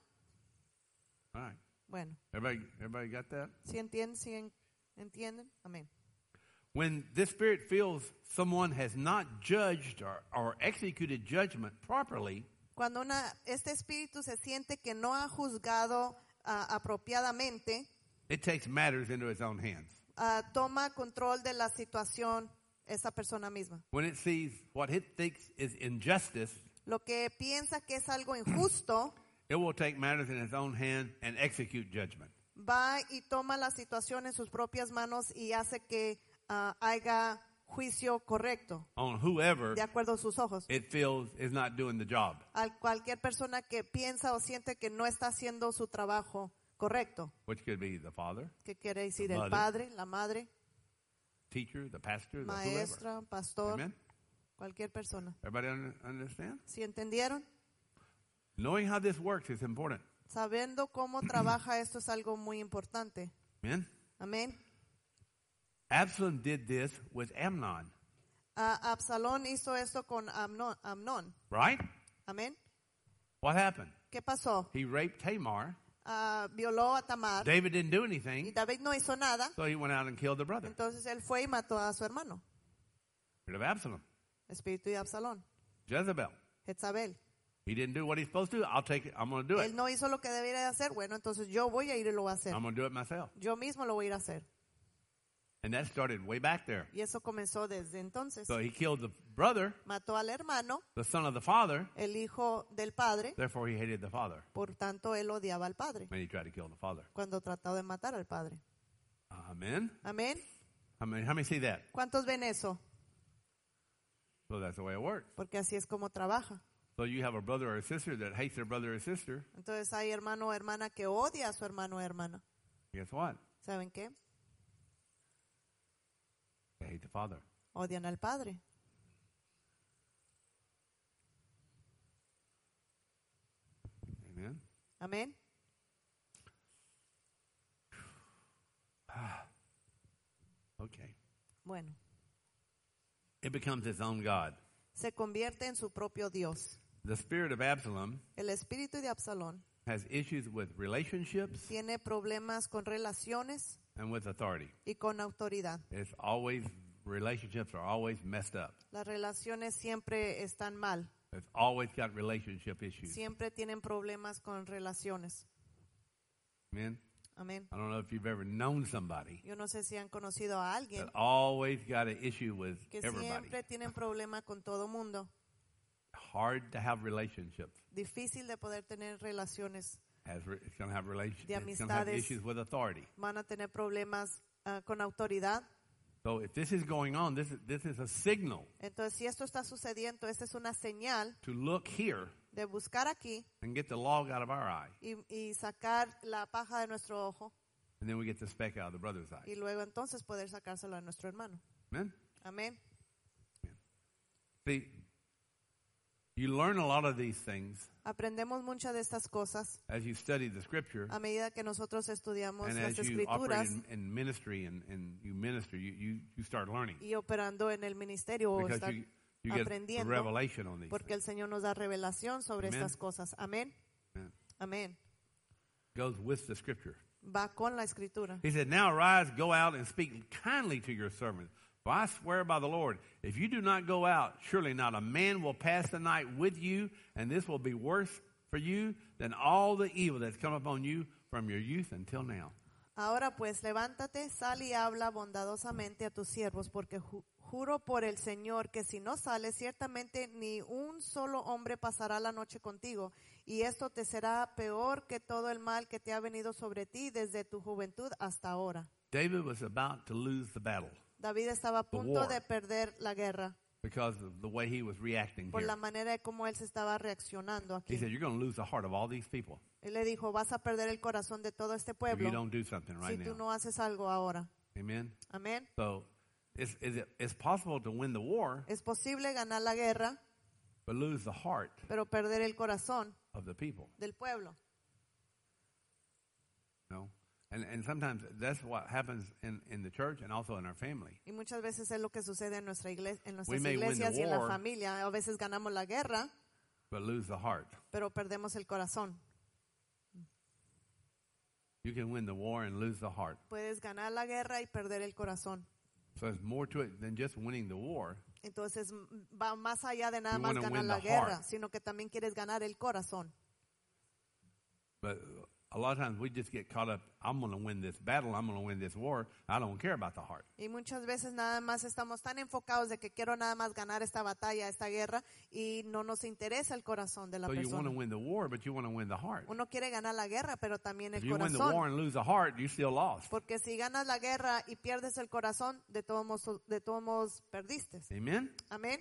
B: All right.
A: Bueno,
B: Everybody got that?
A: ¿sí entienden? ¿Entienden? Amén.
B: When this spirit feels someone has not judged or executed judgment properly,
A: Cuando este espíritu se siente que no ha juzgado apropiadamente,
B: it takes matters into its own hands.
A: toma control de la situación esa persona misma.
B: When it sees what it thinks is injustice,
A: Lo que piensa que es algo injusto,
B: it will take matters in its own hand and execute judgment.
A: va y toma la situación en sus propias manos y hace que haga juicio correcto,
B: On whoever
A: de acuerdo a sus ojos.
B: it feels is not doing the job.
A: A cualquier persona que piensa o siente que no está haciendo su trabajo correcto,
B: Which could be the father,
A: que quiere decir
B: The
A: el
B: mother.
A: padre, la madre,
B: teacher, the pastor, the whoever.
A: maestra, pastor,
B: Amen?
A: cualquier persona.
B: Everybody understand?
A: ¿Sí entendieron?
B: Knowing how this works is important.
A: Sabiendo cómo trabaja esto es algo muy importante.
B: Amen?
A: Amén.
B: Absalom did this with Amnon,
A: Absalón hizo esto con Amnón.
B: right?
A: Amén.
B: What happened?
A: ¿Qué pasó?
B: He raped Tamar.
A: Violó a Tamar
B: David didn't do
A: y
B: anything,
A: David no hizo nada.
B: so he went out and killed the brother.
A: Entonces él fue y mató a su hermano,
B: Rid of Absalom.
A: espíritu de Absalón,
B: Jezebel.
A: Jezabel.
B: He didn't do what he's supposed to do. I'll take it. I'm going to do it.
A: Él no hizo lo que debería de hacer. Bueno, entonces yo voy a ir y lo voy a hacer.
B: I'm going to do it myself.
A: Yo mismo lo voy a ir a hacer.
B: And that started way back there.
A: Y eso comenzó desde entonces.
B: So he killed the brother,
A: Mató al hermano,
B: the son of the father.
A: el hijo del padre.
B: Therefore, he hated the father.
A: Por tanto, él odiaba al padre
B: And he tried to kill the father.
A: cuando trató de matar al padre.
B: Amen.
A: Amén.
B: How many see that?
A: ¿Cuántos ven eso?
B: So that's the way it works.
A: Porque así es como trabaja.
B: So you have a brother or a sister that hates their brother or sister.
A: Entonces hay hermano o hermana que odia a su hermano o hermana.
B: Guess what?
A: ¿Saben qué?
B: They hate the father.
A: Odian al padre.
B: Amen.
A: Amén.
B: Okay.
A: Bueno,
B: It becomes its own God.
A: se convierte en su propio Dios.
B: The spirit of Absalom
A: El espíritu de Absalón
B: has issues with relationships
A: tiene problemas con relaciones
B: and with authority.
A: y con autoridad.
B: It's always, relationships are always messed up.
A: Las relaciones siempre están mal.
B: It's always got relationship issues.
A: Siempre tienen problemas con relaciones.
B: Amen.
A: Amén.
B: I don't know if you've ever known somebody
A: Yo no sé si han conocido a alguien
B: that always got an issue with
A: que
B: everybody.
A: siempre tienen problema con todo mundo.
B: Hard to have relationships.
A: Difícil de poder tener relaciones.
B: It's going to have
A: De
B: It's going to have
A: amistades.
B: issues with authority.
A: Van a tener problemas con autoridad.
B: So if this is going on, this is a signal
A: Entonces, si esto está sucediendo, esta es una señal
B: to look here
A: de buscar aquí
B: and get the log out of our eye.
A: y sacar la paja de nuestro ojo
B: And then we get the speck out of the brother's eye.
A: y luego entonces poder sacárselo a nuestro hermano.
B: Amen?
A: Amén.
B: See, you learn a lot of these things
A: Aprendemos muchas de estas cosas
B: as you study the Scripture
A: a medida que nosotros estudiamos
B: and
A: las
B: as you operate
A: escrituras
B: in ministry and you minister, you start learning.
A: y operando en el ministerio o
B: Because
A: estar
B: you get
A: aprendiendo,
B: revelation on these
A: porque el Señor nos da revelación sobre
B: Amen.
A: estas cosas. Amén.
B: things.
A: Amén.
B: Goes with the Scripture.
A: Va con la escritura.
B: He said, now arise, go out and speak kindly to your servant. For I swear by the Lord, if you do not go out, surely not a man will pass the night with you, and this will be worse for you than all the evil that's come upon you from your youth until now.
A: Ahora pues levántate, sal y habla bondadosamente a tus siervos, porque juro por el Señor que si no sales, ciertamente ni un solo hombre pasará la noche contigo, y esto te será peor que todo el mal que te ha venido sobre ti desde tu juventud hasta ahora.
B: David was about to lose the battle
A: David estaba a punto
B: war.
A: de perder la guerra
B: because of the way he was reacting
A: por
B: here.
A: la manera de cómo él se estaba reaccionando
B: He
A: aquí.
B: said, you're going to lose the heart of all these people
A: Él le dijo, vas a perder el corazón de todo este
B: if you
A: pueblo
B: don't do something right
A: si tú
B: now.
A: no haces algo ahora.
B: Amen?
A: Amén.
B: So it's possible to win the war,
A: Es posible ganar la guerra,
B: but lose the heart
A: pero perder el corazón
B: of the people.
A: del pueblo.
B: No? And sometimes that's what happens in the church and also in our family.
A: Y muchas veces es lo que sucede en nuestra iglesia, en
B: We
A: nuestras
B: may win the
A: iglesias y en la
B: war.
A: familia. A veces ganamos la guerra,
B: But lose the heart.
A: pero perdemos el corazón.
B: You can win the war and lose the heart.
A: Puedes ganar la guerra y perder el corazón.
B: So there's more to it than just winning the war.
A: Entonces va más allá de nada
B: You
A: más
B: wanna
A: ganar
B: win
A: la
B: the
A: guerra,
B: heart.
A: sino que también quieres ganar el corazón.
B: But a lot of times we just get caught up, I'm going to win this battle, I'm going to win this war. I don't care about the heart.
A: Y muchas veces nada más estamos tan enfocados de que quiero nada más ganar esta batalla, esta guerra, y no nos interesa el corazón de la
B: So you want
A: persona.
B: to win the war, but you want to win the heart.
A: Uno quiere ganar la guerra, pero también
B: If
A: el
B: you win the war
A: corazón.
B: and lose the heart, you still lost.
A: Porque si ganas la guerra y pierdes el corazón, de todos modos perdiste.
B: Amen?
A: Amén.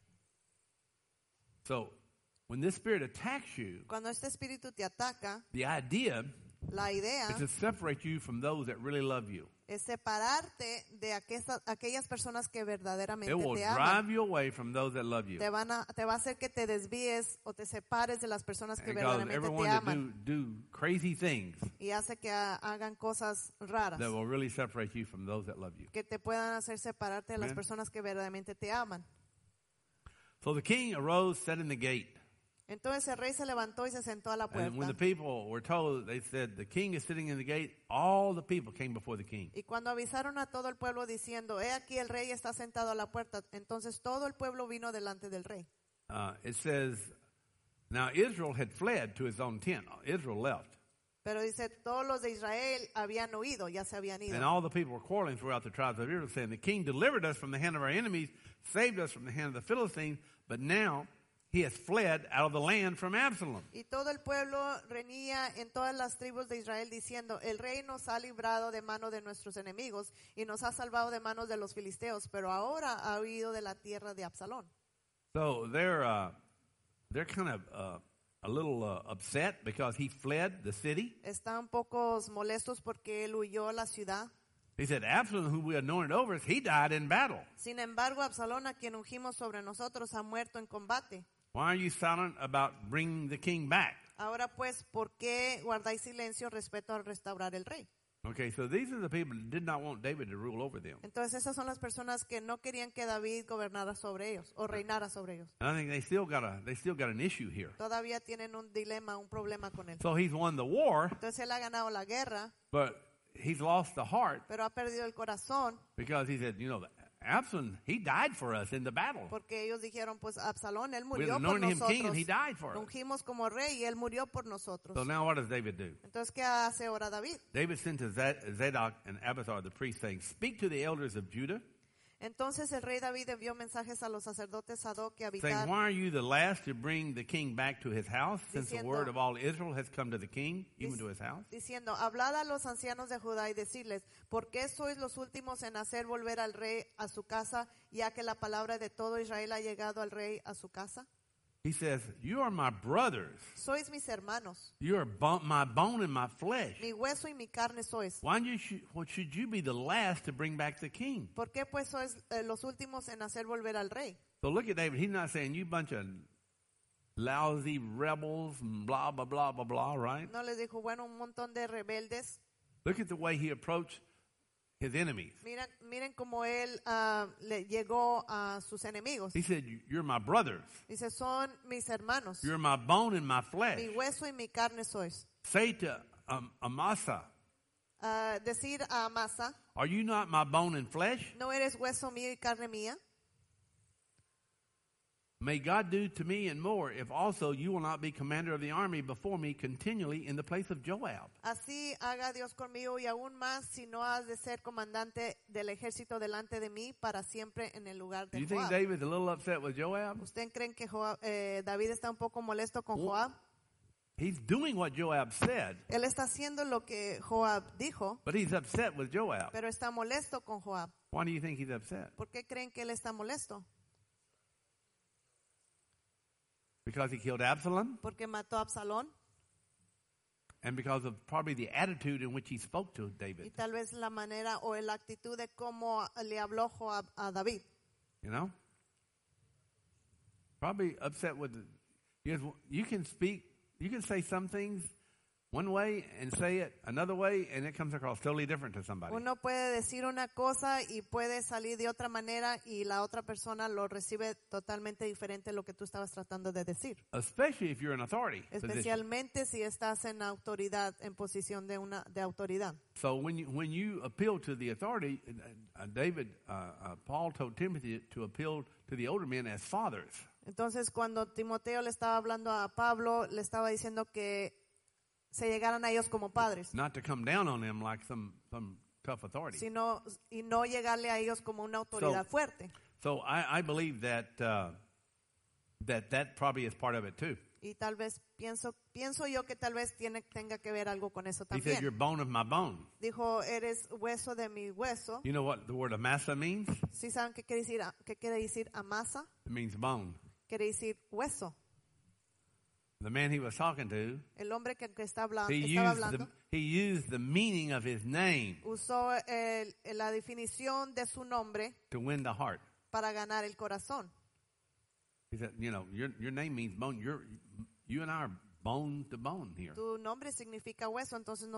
B: So when this spirit attacks you,
A: Cuando este espíritu te ataca,
B: the idea
A: la idea
B: is to separate you from those that really love you.
A: es separarte de aquellas personas que verdaderamente
B: It will
A: te aman.
B: drive you away from those that love you.
A: Te va a hacer que te desvíes o te separes de las personas que
B: Because
A: verdaderamente
B: everyone
A: te
B: that
A: aman.
B: do crazy things
A: Y hace que hagan cosas raras
B: that will really separate you from those that love you.
A: que te puedan hacer separarte de las
B: Amen.
A: personas que verdaderamente te aman.
B: So the king arose, sat in the gate.
A: Entonces el rey se levantó y se sentó a la
B: And when the
A: puerta.
B: people were told, they said, the king is sitting in the gate. All the people came before the king.
A: Y cuando avisaron a todo el pueblo diciendo, he aquí el rey está sentado a la puerta, entonces todo el pueblo vino delante del rey.
B: It says, now Israel had fled to his own tent. Israel left.
A: Pero dice, todos los de Israel habían huido, ya se habían
B: And
A: ido.
B: all the people were quarreling throughout the tribes of Israel, saying, the king delivered us from the hand of our enemies, saved us from the hand of the Philistines, but now he has fled out of the land from Absalom.
A: Y todo el pueblo reñía en todas las tribus de Israel diciendo, el rey nos ha librado de mano de nuestros enemigos y nos ha salvado de manos de los filisteos, pero ahora ha huido de la tierra de Absalón.
B: So they're kind of a little upset because he fled the city.
A: Están pocos molestos porque él huyó a la ciudad.
B: He said, Absalom, who we anointed over us, he died in battle.
A: Sin embargo, Absalón, a quien ungimos sobre nosotros, ha muerto en combate.
B: Why are you silent about bringing the king back?
A: Ahora pues, ¿por qué guardáis silencio respecto al restaurar el rey?
B: Okay, so these are the people that did not want David to rule over them.
A: Entonces esas son las personas que no querían que David gobernara sobre ellos o reinara sobre ellos.
B: And I think they still got an issue here.
A: Todavía tienen un dilema, un problema con él.
B: So he's won the war,
A: Entonces él ha ganado la guerra,
B: but he's lost the heart
A: pero ha perdido el corazón
B: because he said, Absalom, he died for us in the battle.
A: porque ellos dijeron, pues Absalón, él
B: We
A: murió por
B: anointed him king and he
A: nosotros.
B: died for
A: Lo
B: us.
A: ungimos como rey y él murió por nosotros.
B: So now what does David do?
A: Entonces, ¿qué hace ahora David?
B: David sent to Zadok and Abiathar the priest saying, speak to the elders of Judah
A: Entonces el rey David envió mensajes a los sacerdotes Sadoc y
B: saying,
A: Abiatar,
B: why are you the last to bring the king back to his house, since the
A: Diciendo-
B: word of all Israel has come to the king, even to his house?
A: diciendo, hablad a los ancianos de Judá y decirles, ¿por qué sois los últimos en hacer volver al rey a su casa, ya que la palabra de todo Israel ha llegado al rey a su casa?
B: He says, you are my brothers.
A: Sois mis hermanos,
B: You are my bone and my flesh.
A: mi hueso y mi carne sois.
B: Why should you be the last to bring back the king?
A: ¿Por qué pues sois los últimos en hacer volver al rey?
B: So look at David. He's not saying you bunch of lousy rebels and blah, blah, blah, blah, blah, right?
A: No les dijo, bueno, un montón de rebeldes.
B: Look at the way he approached his enemies.
A: Miren cómo él le llegó a sus enemigos.
B: He said, you're my brothers.
A: Dice, son mis hermanos,
B: You're my bone and my flesh.
A: mi hueso y mi carne sois.
B: Say to Amasa,
A: Decir a Amasa,
B: are you not my bone and flesh?
A: ¿no eres hueso mío y carne mía?
B: May God do to me and more, if also you will not be commander of the army before me continually in the place of Joab.
A: Así haga Dios conmigo y aún más si no has de ser comandante del ejército delante de mí para siempre en el lugar
B: Do
A: de
B: you think
A: Joab.
B: David's a little upset with Joab?
A: ¿Usted creen que David está un poco molesto con Joab?
B: He's doing what Joab said,
A: Él está haciendo lo que Joab dijo,
B: but he's upset with Joab.
A: pero está molesto con Joab.
B: Why do you think he's upset?
A: ¿Por qué creen que él está molesto?
B: Because he killed Absalom,
A: Porque mató a Absalón
B: and because of probably the attitude in which he spoke to
A: y
B: David.
A: tal vez la manera o la actitud de cómo le habló Joab a David.
B: You know? Probably upset with you can say some things one way and say it another way, and it comes across totally different to somebody.
A: Uno puede decir una cosa y puede salir de otra manera y la otra persona lo recibe totalmente diferente a lo que tú estabas tratando de decir.
B: Especially if you're in authority position.
A: Especialmente si estás en autoridad, en posición de autoridad.
B: So when you appeal to the authority, Paul told Timothy to appeal to the older men as fathers.
A: Entonces cuando Timoteo le estaba hablando a Pablo, le estaba diciendo que se llegaran a ellos como padres,
B: Not to come down on them like some tough authority.
A: y no llegarle a ellos como una autoridad fuerte.
B: So I believe that probably is part of it too.
A: Y tal vez pienso yo que tal vez tenga que ver algo con eso
B: He said, "You're
A: también.
B: bone of my bone."
A: Dijo, eres hueso de mi hueso.
B: You know what the word amasa means?
A: ¿Sí saben qué quiere decir amasa?
B: It means bone.
A: Quiere decir hueso.
B: The man he was talking to,
A: El hombre que estaba
B: he
A: hablando
B: used the meaning of his name
A: usó la definición de su nombre
B: to win the heart.
A: para ganar el corazón.
B: He said, "You know, your name means bone. You and I are bone to bone here."
A: Tu nombre significa hueso, entonces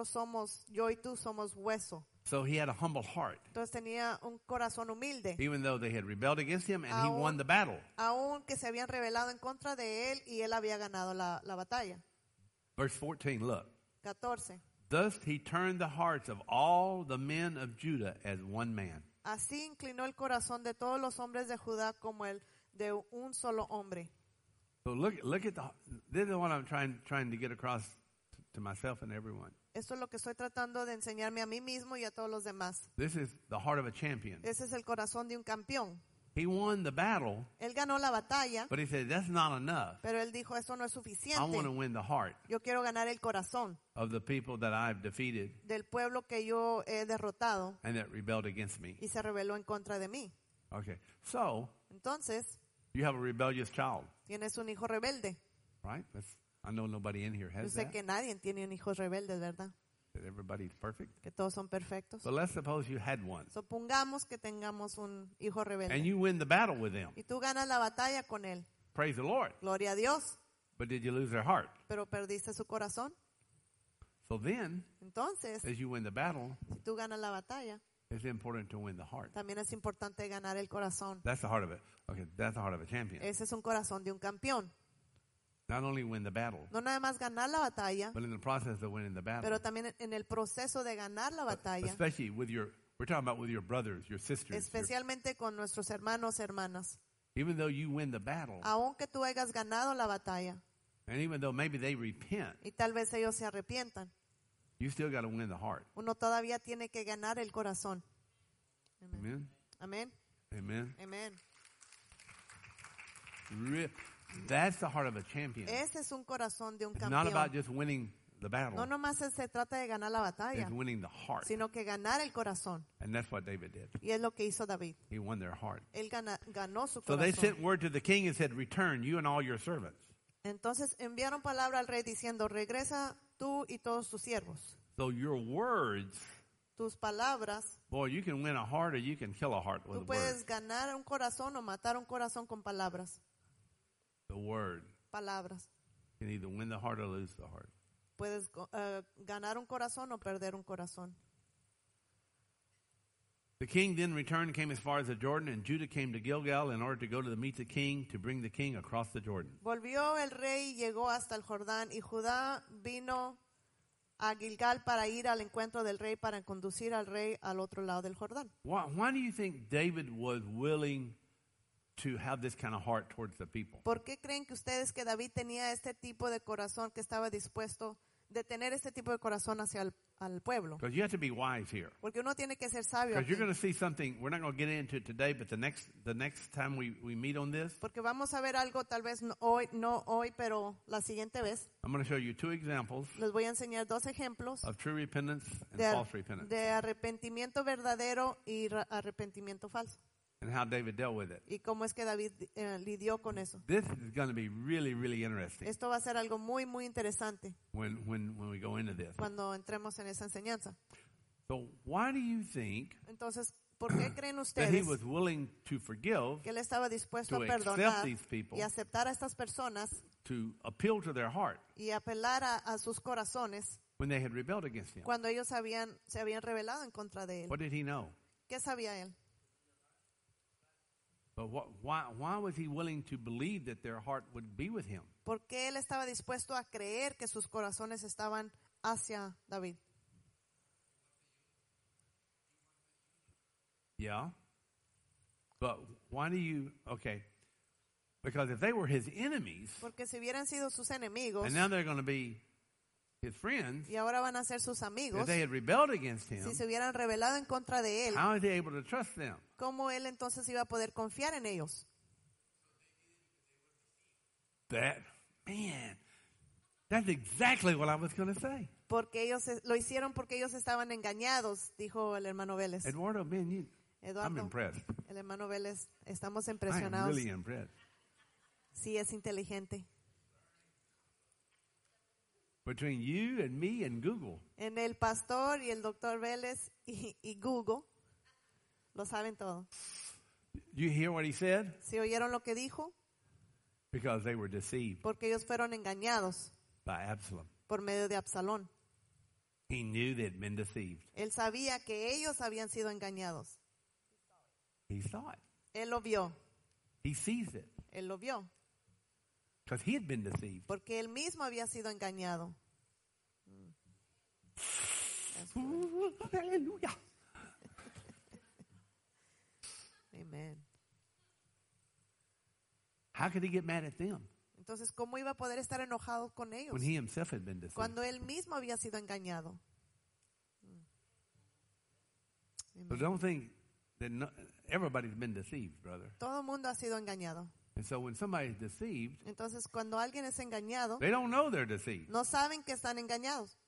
A: yo y tú somos hueso.
B: So he had a humble heart,
A: Entonces tenía un corazón humilde,
B: even though they had rebelled against him, and he
A: Aún-
B: won the battle.
A: aun que se habían rebelado en contra de él y él había ganado la batalla.
B: Verse 14, look.
A: 14.
B: Thus he turned the hearts of all the men of Judah as one man.
A: Así inclinó el corazón de todos los hombres de Judá como el de un solo hombre.
B: So look at this is what I'm trying to get across to myself and everyone.
A: Esto es lo que estoy tratando de enseñarme a mí mismo y a todos los demás.
B: This is the heart of a champion.
A: Ese es el corazón de un campeón.
B: He won the battle,
A: Él ganó la batalla,
B: but he said, that's not enough.
A: pero él dijo, eso no es
B: I want to
A: suficiente.
B: win the heart
A: Yo quiero ganar el corazón
B: of the people that I've defeated
A: del pueblo que yo he derrotado
B: and that rebelled against me.
A: y se rebeló en contra de mí.
B: Okay. So,
A: Entonces,
B: you have a rebellious child,
A: tienes un hijo rebelde.
B: right? I know nobody in here
A: Yo
B: has
A: sé
B: that.
A: que nadie tiene un hijo rebelde, ¿verdad?
B: That everybody's perfect.
A: Que todos son perfectos.
B: But let's suppose you had one
A: Supongamos que tengamos un hijo
B: and
A: rebelde
B: you win the battle with them.
A: y tú ganas la batalla con él.
B: Praise the Lord.
A: Gloria a Dios,
B: But did you lose their heart?
A: pero perdiste su corazón.
B: So then,
A: Entonces,
B: as you win the battle,
A: si tú ganas la batalla,
B: it's important to win the heart.
A: también es importante ganar el corazón.
B: That's the heart of it. Okay, that's the heart of a champion.
A: Ese es un corazón de un campeón.
B: Not only win the battle,
A: No nada más ganar la batalla,
B: but in the process of winning the battle,
A: pero también en el proceso de ganar la batalla,
B: especially we're talking about with your brothers, your sisters,
A: especialmente con nuestros hermanos, hermanas.
B: even though you win the battle,
A: Aunque tú hayas ganado la batalla
B: and even though maybe they repent,
A: y tal vez ellos se arrepientan,
B: you still got to win the heart.
A: uno todavía tiene que ganar el corazón.
B: Amen.
A: Amén.
B: Amen.
A: Amén.
B: That's the heart of a champion.
A: Ese es un corazón de un
B: It's not about
A: campeón.
B: just winning the battle.
A: No nomás se trata de ganar la batalla,
B: It's winning the heart.
A: sino que ganar el corazón.
B: And that's what David did.
A: Y es lo que hizo David.
B: He won their heart.
A: Él ganó su
B: So they
A: corazón.
B: sent word to the king and said, return, you and all your servants.
A: Entonces enviaron palabra al rey diciendo, regresa tú y todos tus siervos.
B: So your words,
A: Tus palabras,
B: boy, you can win a heart or you can kill a heart with
A: tú
B: a word.
A: puedes ganar un corazón o matar un corazón con palabras.
B: The word
A: Palabras.
B: can either win the heart or lose the heart.
A: Puedes ganar un corazón o perder un corazón.
B: The king then returned and came as far as the Jordan, and Judah came to Gilgal in order to go to meet the king to bring the king across the Jordan.
A: Volvió el rey y llegó hasta el Jordán, y Judá vino a Gilgal para ir al encuentro del rey, para conducir al rey al otro lado del Jordán.
B: Why do you think David was willing to have this kind of heart towards the people?
A: ¿Por qué creen que ustedes que David tenía este tipo de corazón, que estaba dispuesto de tener este tipo de corazón hacia al pueblo?
B: Because you have to be wise here.
A: Porque uno tiene que ser sabio
B: Because you're
A: aquí.
B: going to see something, we're not going to get into it today, but the next time we meet on this,
A: Porque vamos a ver algo, tal vez no hoy, pero la siguiente vez.
B: I'm going to show you two examples
A: Les voy a enseñar dos ejemplos
B: of true repentance and
A: de,
B: false repentance,
A: de arrepentimiento verdadero y arrepentimiento falso.
B: and how David dealt with it.
A: Y cómo es que David lidió con eso.
B: This is going to be really, really interesting
A: Esto va a ser algo muy, muy interesante
B: when we go into this.
A: cuando entremos en esa enseñanza.
B: So why do you think
A: Entonces, ¿por qué creen
B: that he
A: ustedes
B: was willing to forgive,
A: que él estaba dispuesto
B: to
A: a perdonar
B: accept these people,
A: y aceptar a estas personas
B: to appeal to their heart
A: y apelar a sus corazones
B: when they had rebelled against him?
A: cuando ellos se habían rebelado en contra de él?
B: What did he know?
A: ¿Qué sabía él?
B: But why was he willing to believe that their heart would be with him?
A: ¿Por qué él estaba dispuesto a creer que sus corazones estaban hacia David?
B: Yeah. But why do you, okay, because if they were his enemies,
A: Porque si hubieran sido sus enemigos
B: and now they're going to be his friends,
A: y ahora van a ser sus
B: if
A: amigos,
B: they had rebelled against him,
A: si se hubieran rebelado en contra de él,
B: how is he able to trust them?
A: ¿cómo él entonces iba a poder confiar en ellos?
B: That's exactly what I was going to say.
A: Porque ellos lo hicieron porque ellos estaban engañados, dijo el hermano Vélez.
B: Eduardo, man, I'm
A: Eduardo,
B: impressed.
A: el hermano Vélez, estamos
B: I am
A: impresionados.
B: really impressed.
A: Sí, es inteligente.
B: Between you and me and Google,
A: En el pastor y el doctor Vélez y Google, lo saben todo.
B: you hear what he said?
A: ¿Sí oyeron lo que dijo?
B: Because they were deceived
A: Porque ellos fueron engañados
B: by Absalom.
A: por medio de Absalón.
B: He knew they'd been deceived.
A: Él sabía que ellos habían sido engañados.
B: He saw it.
A: Él lo vio,
B: He sees it.
A: él lo vio,
B: Because he had been deceived.
A: porque él mismo había sido engañado.
B: Hallelujah.
A: Amén.
B: How could he get mad at them
A: Entonces, ¿cómo iba a poder estar enojado con ellos
B: when he himself had been deceived?
A: cuando él mismo había sido engañado?
B: But don't think that everybody's been deceived, brother.
A: Todo el mundo ha sido engañado.
B: And so when somebody's deceived,
A: Entonces, cuando alguien es engañado,
B: they don't know they're deceived.
A: no saben que están engañados.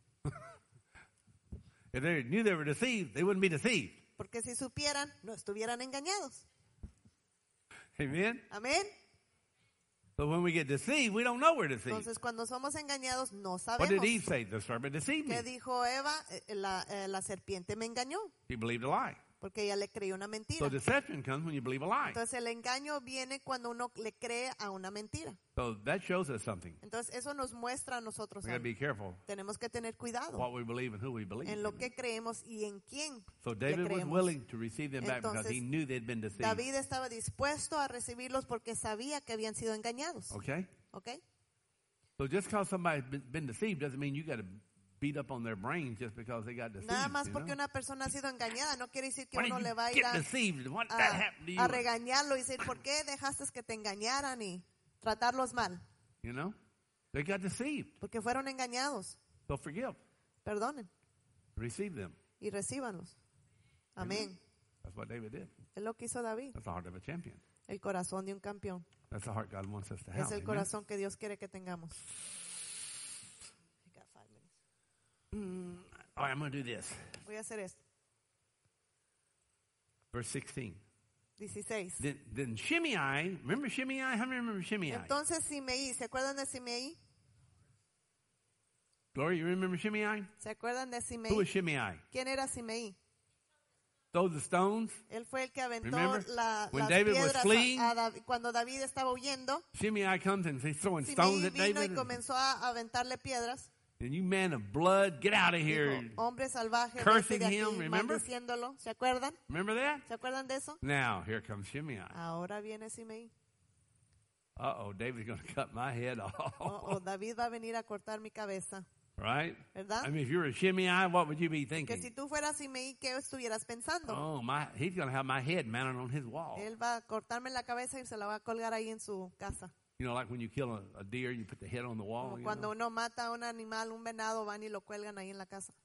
B: If they knew they were deceived, they wouldn't be deceived.
A: Porque si supieran, no estuvieran engañados.
B: Amen?
A: Amén.
B: But when we get deceived, we don't know we're deceived.
A: Entonces, cuando somos engañados, no
B: What did
A: sabemos.
B: Eve say? The serpent deceived me.
A: ¿Qué dijo Eva? La serpiente me engañó,
B: She believed a lie.
A: porque ella le creyó una
B: So
A: mentira.
B: deception comes when you believe a lie.
A: Entonces, el engaño viene cuando uno le cree a una mentira.
B: So that shows us something.
A: Entonces, eso nos muestra a nosotros
B: We got to
A: algo.
B: be careful
A: Tenemos que tener cuidado
B: what we believe and who we believe.
A: en lo que creemos y en quién
B: So
A: le
B: David was
A: creemos.
B: willing to receive them back because he
A: Entonces,
B: knew they'd been deceived.
A: David estaba dispuesto a recibirlos porque sabía que habían sido engañados.
B: Okay?
A: ¿Ok?
B: So just because somebody's been deceived doesn't mean you got to beat up on their brains just because they got deceived.
A: Nada más
B: you
A: porque
B: know?
A: una persona ha sido engañada no quiere decir que
B: Why did
A: uno
B: you
A: le va a ir
B: get deceived? What that happened to you?
A: a regañarlo y decir, ¿por qué dejaste que te engañaran y tratarlos mal?
B: You know? They got deceived.
A: Porque fueron engañados.
B: So forgive.
A: Perdonen
B: Receive them.
A: y recíbanlos. Amén.
B: That's what David did.
A: Es lo que hizo David.
B: That's the heart of a champion.
A: El corazón de un campeón.
B: That's the heart God wants us to have.
A: Es el
B: Amen?
A: corazón que Dios quiere que tengamos. I got 5 minutes.
B: All right, I'm going to do this.
A: Voy a hacer esto.
B: Verse 16.
A: 16.
B: Then Shimei, remember Shimei? How many remember Shimei?
A: Entonces Simeí, ¿se acuerdan de Simeí?
B: Gloria, you remember Shimei?
A: ¿Se acuerdan de
B: Who was
A: Simeí?
B: Shimei?
A: ¿Quién era Simeí?
B: Throw the stones.
A: Él fue el que aventó
B: Remember? When
A: las
B: David was
A: piedras
B: fleeing?
A: a David. Cuando David estaba huyendo,
B: Shimei comes and he's throwing stones
A: Simeí
B: at
A: vino y
B: David.
A: comenzó a aventarle piedras.
B: And you man of blood, get out of here.
A: Dijo, hombre salvaje,
B: Cursing
A: vete de aquí,
B: him, remember?
A: maldiciéndolo. ¿Se acuerdan?
B: Remember that?
A: ¿Se acuerdan de eso?
B: Now, here comes Shimei.
A: Ahora viene Simeí.
B: Uh-oh, David's going to cut my head off.
A: Oh, David va a venir a cortar mi cabeza.
B: Right?
A: ¿Verdad?
B: I mean, if you were a Shimei, what would you be
A: Que
B: thinking?
A: si tú fueras Simeí, ¿qué estuvieras pensando?
B: Oh, he's going to have my head mounted on his wall.
A: Él va a cortarme la cabeza y se la va a colgar ahí en su casa.
B: You know, like when you kill a deer, you put the head on the wall.
A: Como
B: You
A: cuando
B: know?
A: uno mata a un animal, un venado, van y lo cuelgan ahí en la casa.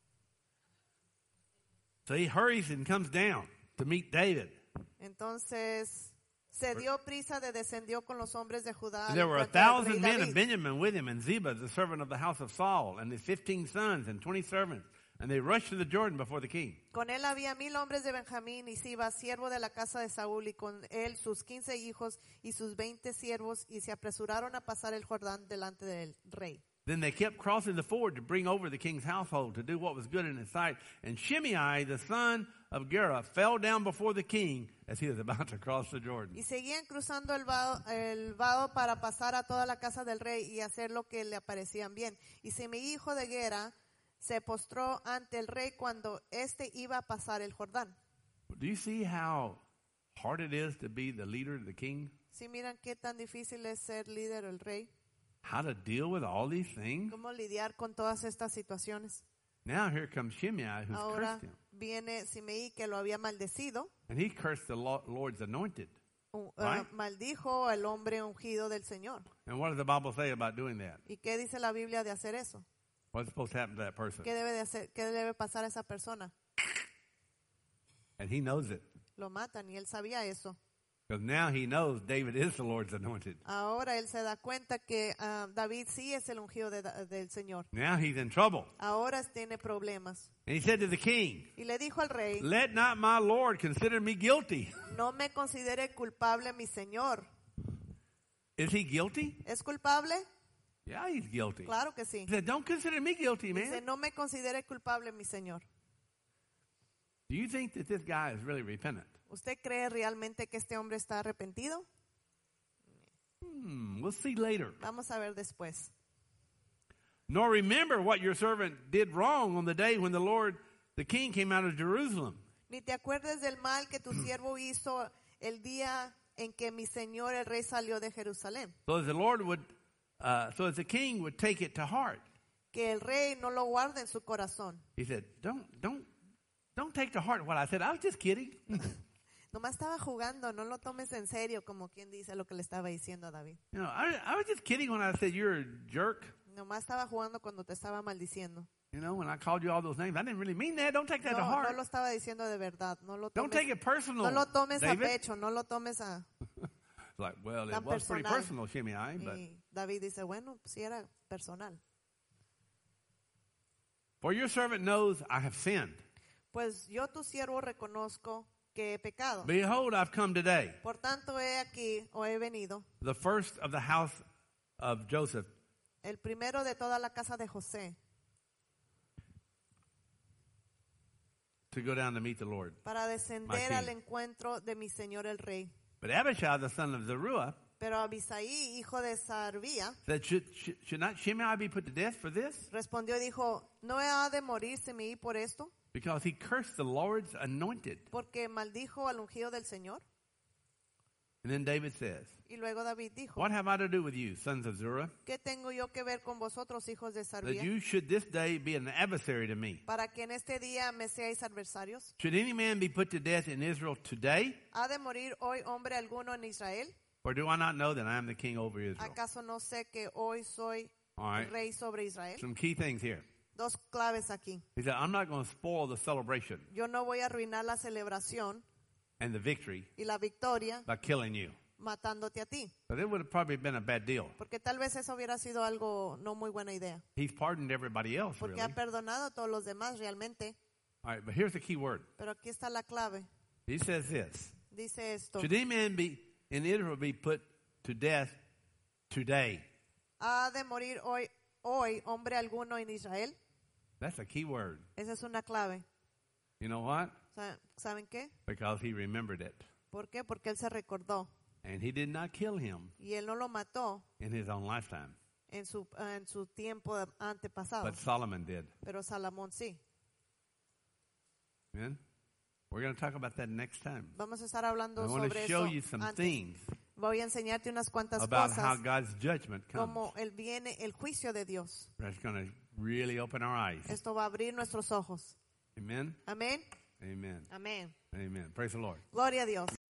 B: So he hurries and comes down to meet David.
A: Entonces se dio prisa de descendió con los hombres de Judá.
B: And
A: al
B: there were
A: encuentro del
B: 1,000
A: rey
B: men of
A: David.
B: Benjamin with him, and Ziba, the servant of the house of Saul, and his 15 sons and 20 servants. And they rushed to the Jordan before the king.
A: Con él había 1,000 hombres de Benjamín y Siba, siervo de la casa de Saúl, y con él sus 15 hijos y sus 20 siervos, y se apresuraron a pasar el Jordán delante del rey.
B: Then they kept crossing the ford to bring over the king's household to do what was good in his sight. And Shimei, the son of Gera, fell down before the king as he was about to cross the Jordan.
A: Y seguían cruzando el vado para pasar a toda la casa del rey y hacer lo que le parecían bien. Y Simeí, hijo de Gera, se postró ante el rey cuando éste iba a pasar el Jordán.
B: Do you see how hard it is to be the leader, the king?
A: ¿Sí miran qué tan difícil es ser líder o el rey?
B: How to deal with all these things?
A: ¿Cómo lidiar con todas estas situaciones?
B: Now here comes Shimei, who's
A: Ahora
B: cursed him.
A: viene Simeí, que lo había maldecido.
B: And he cursed the Lord's anointed. Right.
A: Maldijo al hombre ungido del Señor.
B: And what does the Bible say about doing that?
A: ¿Y qué dice la Biblia de hacer eso?
B: What's supposed to happen to that person?
A: ¿Qué debe de hacer? ¿Qué debe pasar a esa persona?
B: And he knows it.
A: Lo matan y él sabía eso.
B: Because now he knows David is the Lord's anointed.
A: Ahora él se da cuenta que David sí es el ungido del Señor.
B: Now he's in trouble.
A: Ahora tiene problemas.
B: And he said to the king,
A: Y le dijo al rey,
B: let not my Lord consider me guilty.
A: no me considere culpable mi Señor.
B: Is he guilty?
A: ¿Es culpable?
B: Yeah, he's guilty.
A: Claro que sí.
B: He said, don't consider me guilty,
A: Dice,
B: man.
A: no me considere culpable mi Señor.
B: Do you think that this guy is really repentant?
A: ¿Usted cree realmente que este hombre está arrepentido?
B: We'll see later.
A: Vamos a ver después.
B: Nor remember what your servant did wrong on the day when the Lord, the king, came out of Jerusalem.
A: Ni te acuerdes del mal que tu siervo hizo el día en que mi Señor el rey salió de Jerusalén.
B: So as the Lord would, so as the king would take it to heart.
A: Que el rey no lo guarde en su corazón.
B: He said, don't take to heart what I said. I was just kidding.
A: Nomás estaba jugando, no lo tomes en serio, como quien dice lo que le estaba diciendo a David.
B: You know, I was just kidding when I said you're a jerk.
A: Nomás estaba jugando cuando te estaba maldiciendo.
B: You know, when I called you all those names, I didn't really mean that. Don't take that to
A: No,
B: heart.
A: no lo estaba diciendo de verdad. No lo
B: Don't
A: tomes,
B: take it personal,
A: no lo tomes a
B: David.
A: pecho, no lo tomes a...
B: It's like, well, it
A: Tan
B: was pretty
A: personal.
B: personal, Shimei, but
A: Y David dice, bueno, pues sí era personal.
B: for your servant knows I have sinned.
A: Pues yo tu siervo reconozco que he pecado.
B: Behold, I've come today,
A: Por tanto he aquí o he venido,
B: the first of the house of Joseph,
A: el primero de toda la casa de José,
B: to go down to meet the Lord.
A: para
B: My
A: descender
B: king.
A: al encuentro de mi señor el rey.
B: But Abishai, the son of Zeruiah,
A: Pero Abisaí, hijo de Sarbía,
B: said, should not Shimei be put to death for this?
A: respondió y dijo, ¿no ha de morir Simeí por esto?
B: Because he cursed the Lord's anointed.
A: Porque maldijo al ungido del Señor.
B: And then David says,
A: Y luego David dijo,
B: what have I to do with you, sons of Zeruiah,
A: ¿qué tengo yo que ver con vosotros, hijos de
B: that
A: Sarbía?
B: you should this day be an adversary to me?
A: Para que en este día me seáis adversarios.
B: Should any man be put to death in Israel today?
A: ¿Ha de morir hoy hombre alguno en Israel?
B: Or do I not know that I am the king over Israel?
A: ¿Acaso no sé que hoy soy
B: All right.
A: rey sobre Israel?
B: Some key things here.
A: Dos claves aquí.
B: He said, I'm not going to spoil the celebration.
A: Yo no voy a arruinar la celebración
B: and the victory
A: y la victoria
B: by killing you.
A: matándote a ti.
B: But it would have probably been a bad deal.
A: Porque tal vez eso hubiera sido algo no muy buena idea.
B: He's pardoned everybody else,
A: Porque
B: really.
A: ha perdonado a todos los demás realmente.
B: All right, but here's the key word.
A: Pero aquí está la clave.
B: He says this.
A: Dice esto.
B: Should any man be in Israel be put to death today?
A: ¿Ha de morir hoy hombre alguno en Israel?
B: That's a key word.
A: Esa es una clave.
B: You know what?
A: ¿Saben qué?
B: Because he remembered it.
A: ¿Por qué? Porque él se recordó.
B: And he did not kill him
A: Y él no lo mató
B: in his own lifetime.
A: en su tiempo antepasado.
B: But Solomon did.
A: Pero Salomón sí.
B: Amen? We're going to talk about that next time.
A: Vamos a estar hablando
B: I want to
A: sobre
B: show
A: eso
B: you some
A: antes.
B: things
A: Voy a enseñarte unas cuantas
B: about how
A: cosas
B: God's judgment comes.
A: como el juicio de Dios.
B: That's going to really open our eyes.
A: Esto va a abrir nuestros ojos.
B: Amen?
A: Amén.
B: Amen.
A: Amén.
B: Amen. Praise the Lord.
A: Gloria a Dios.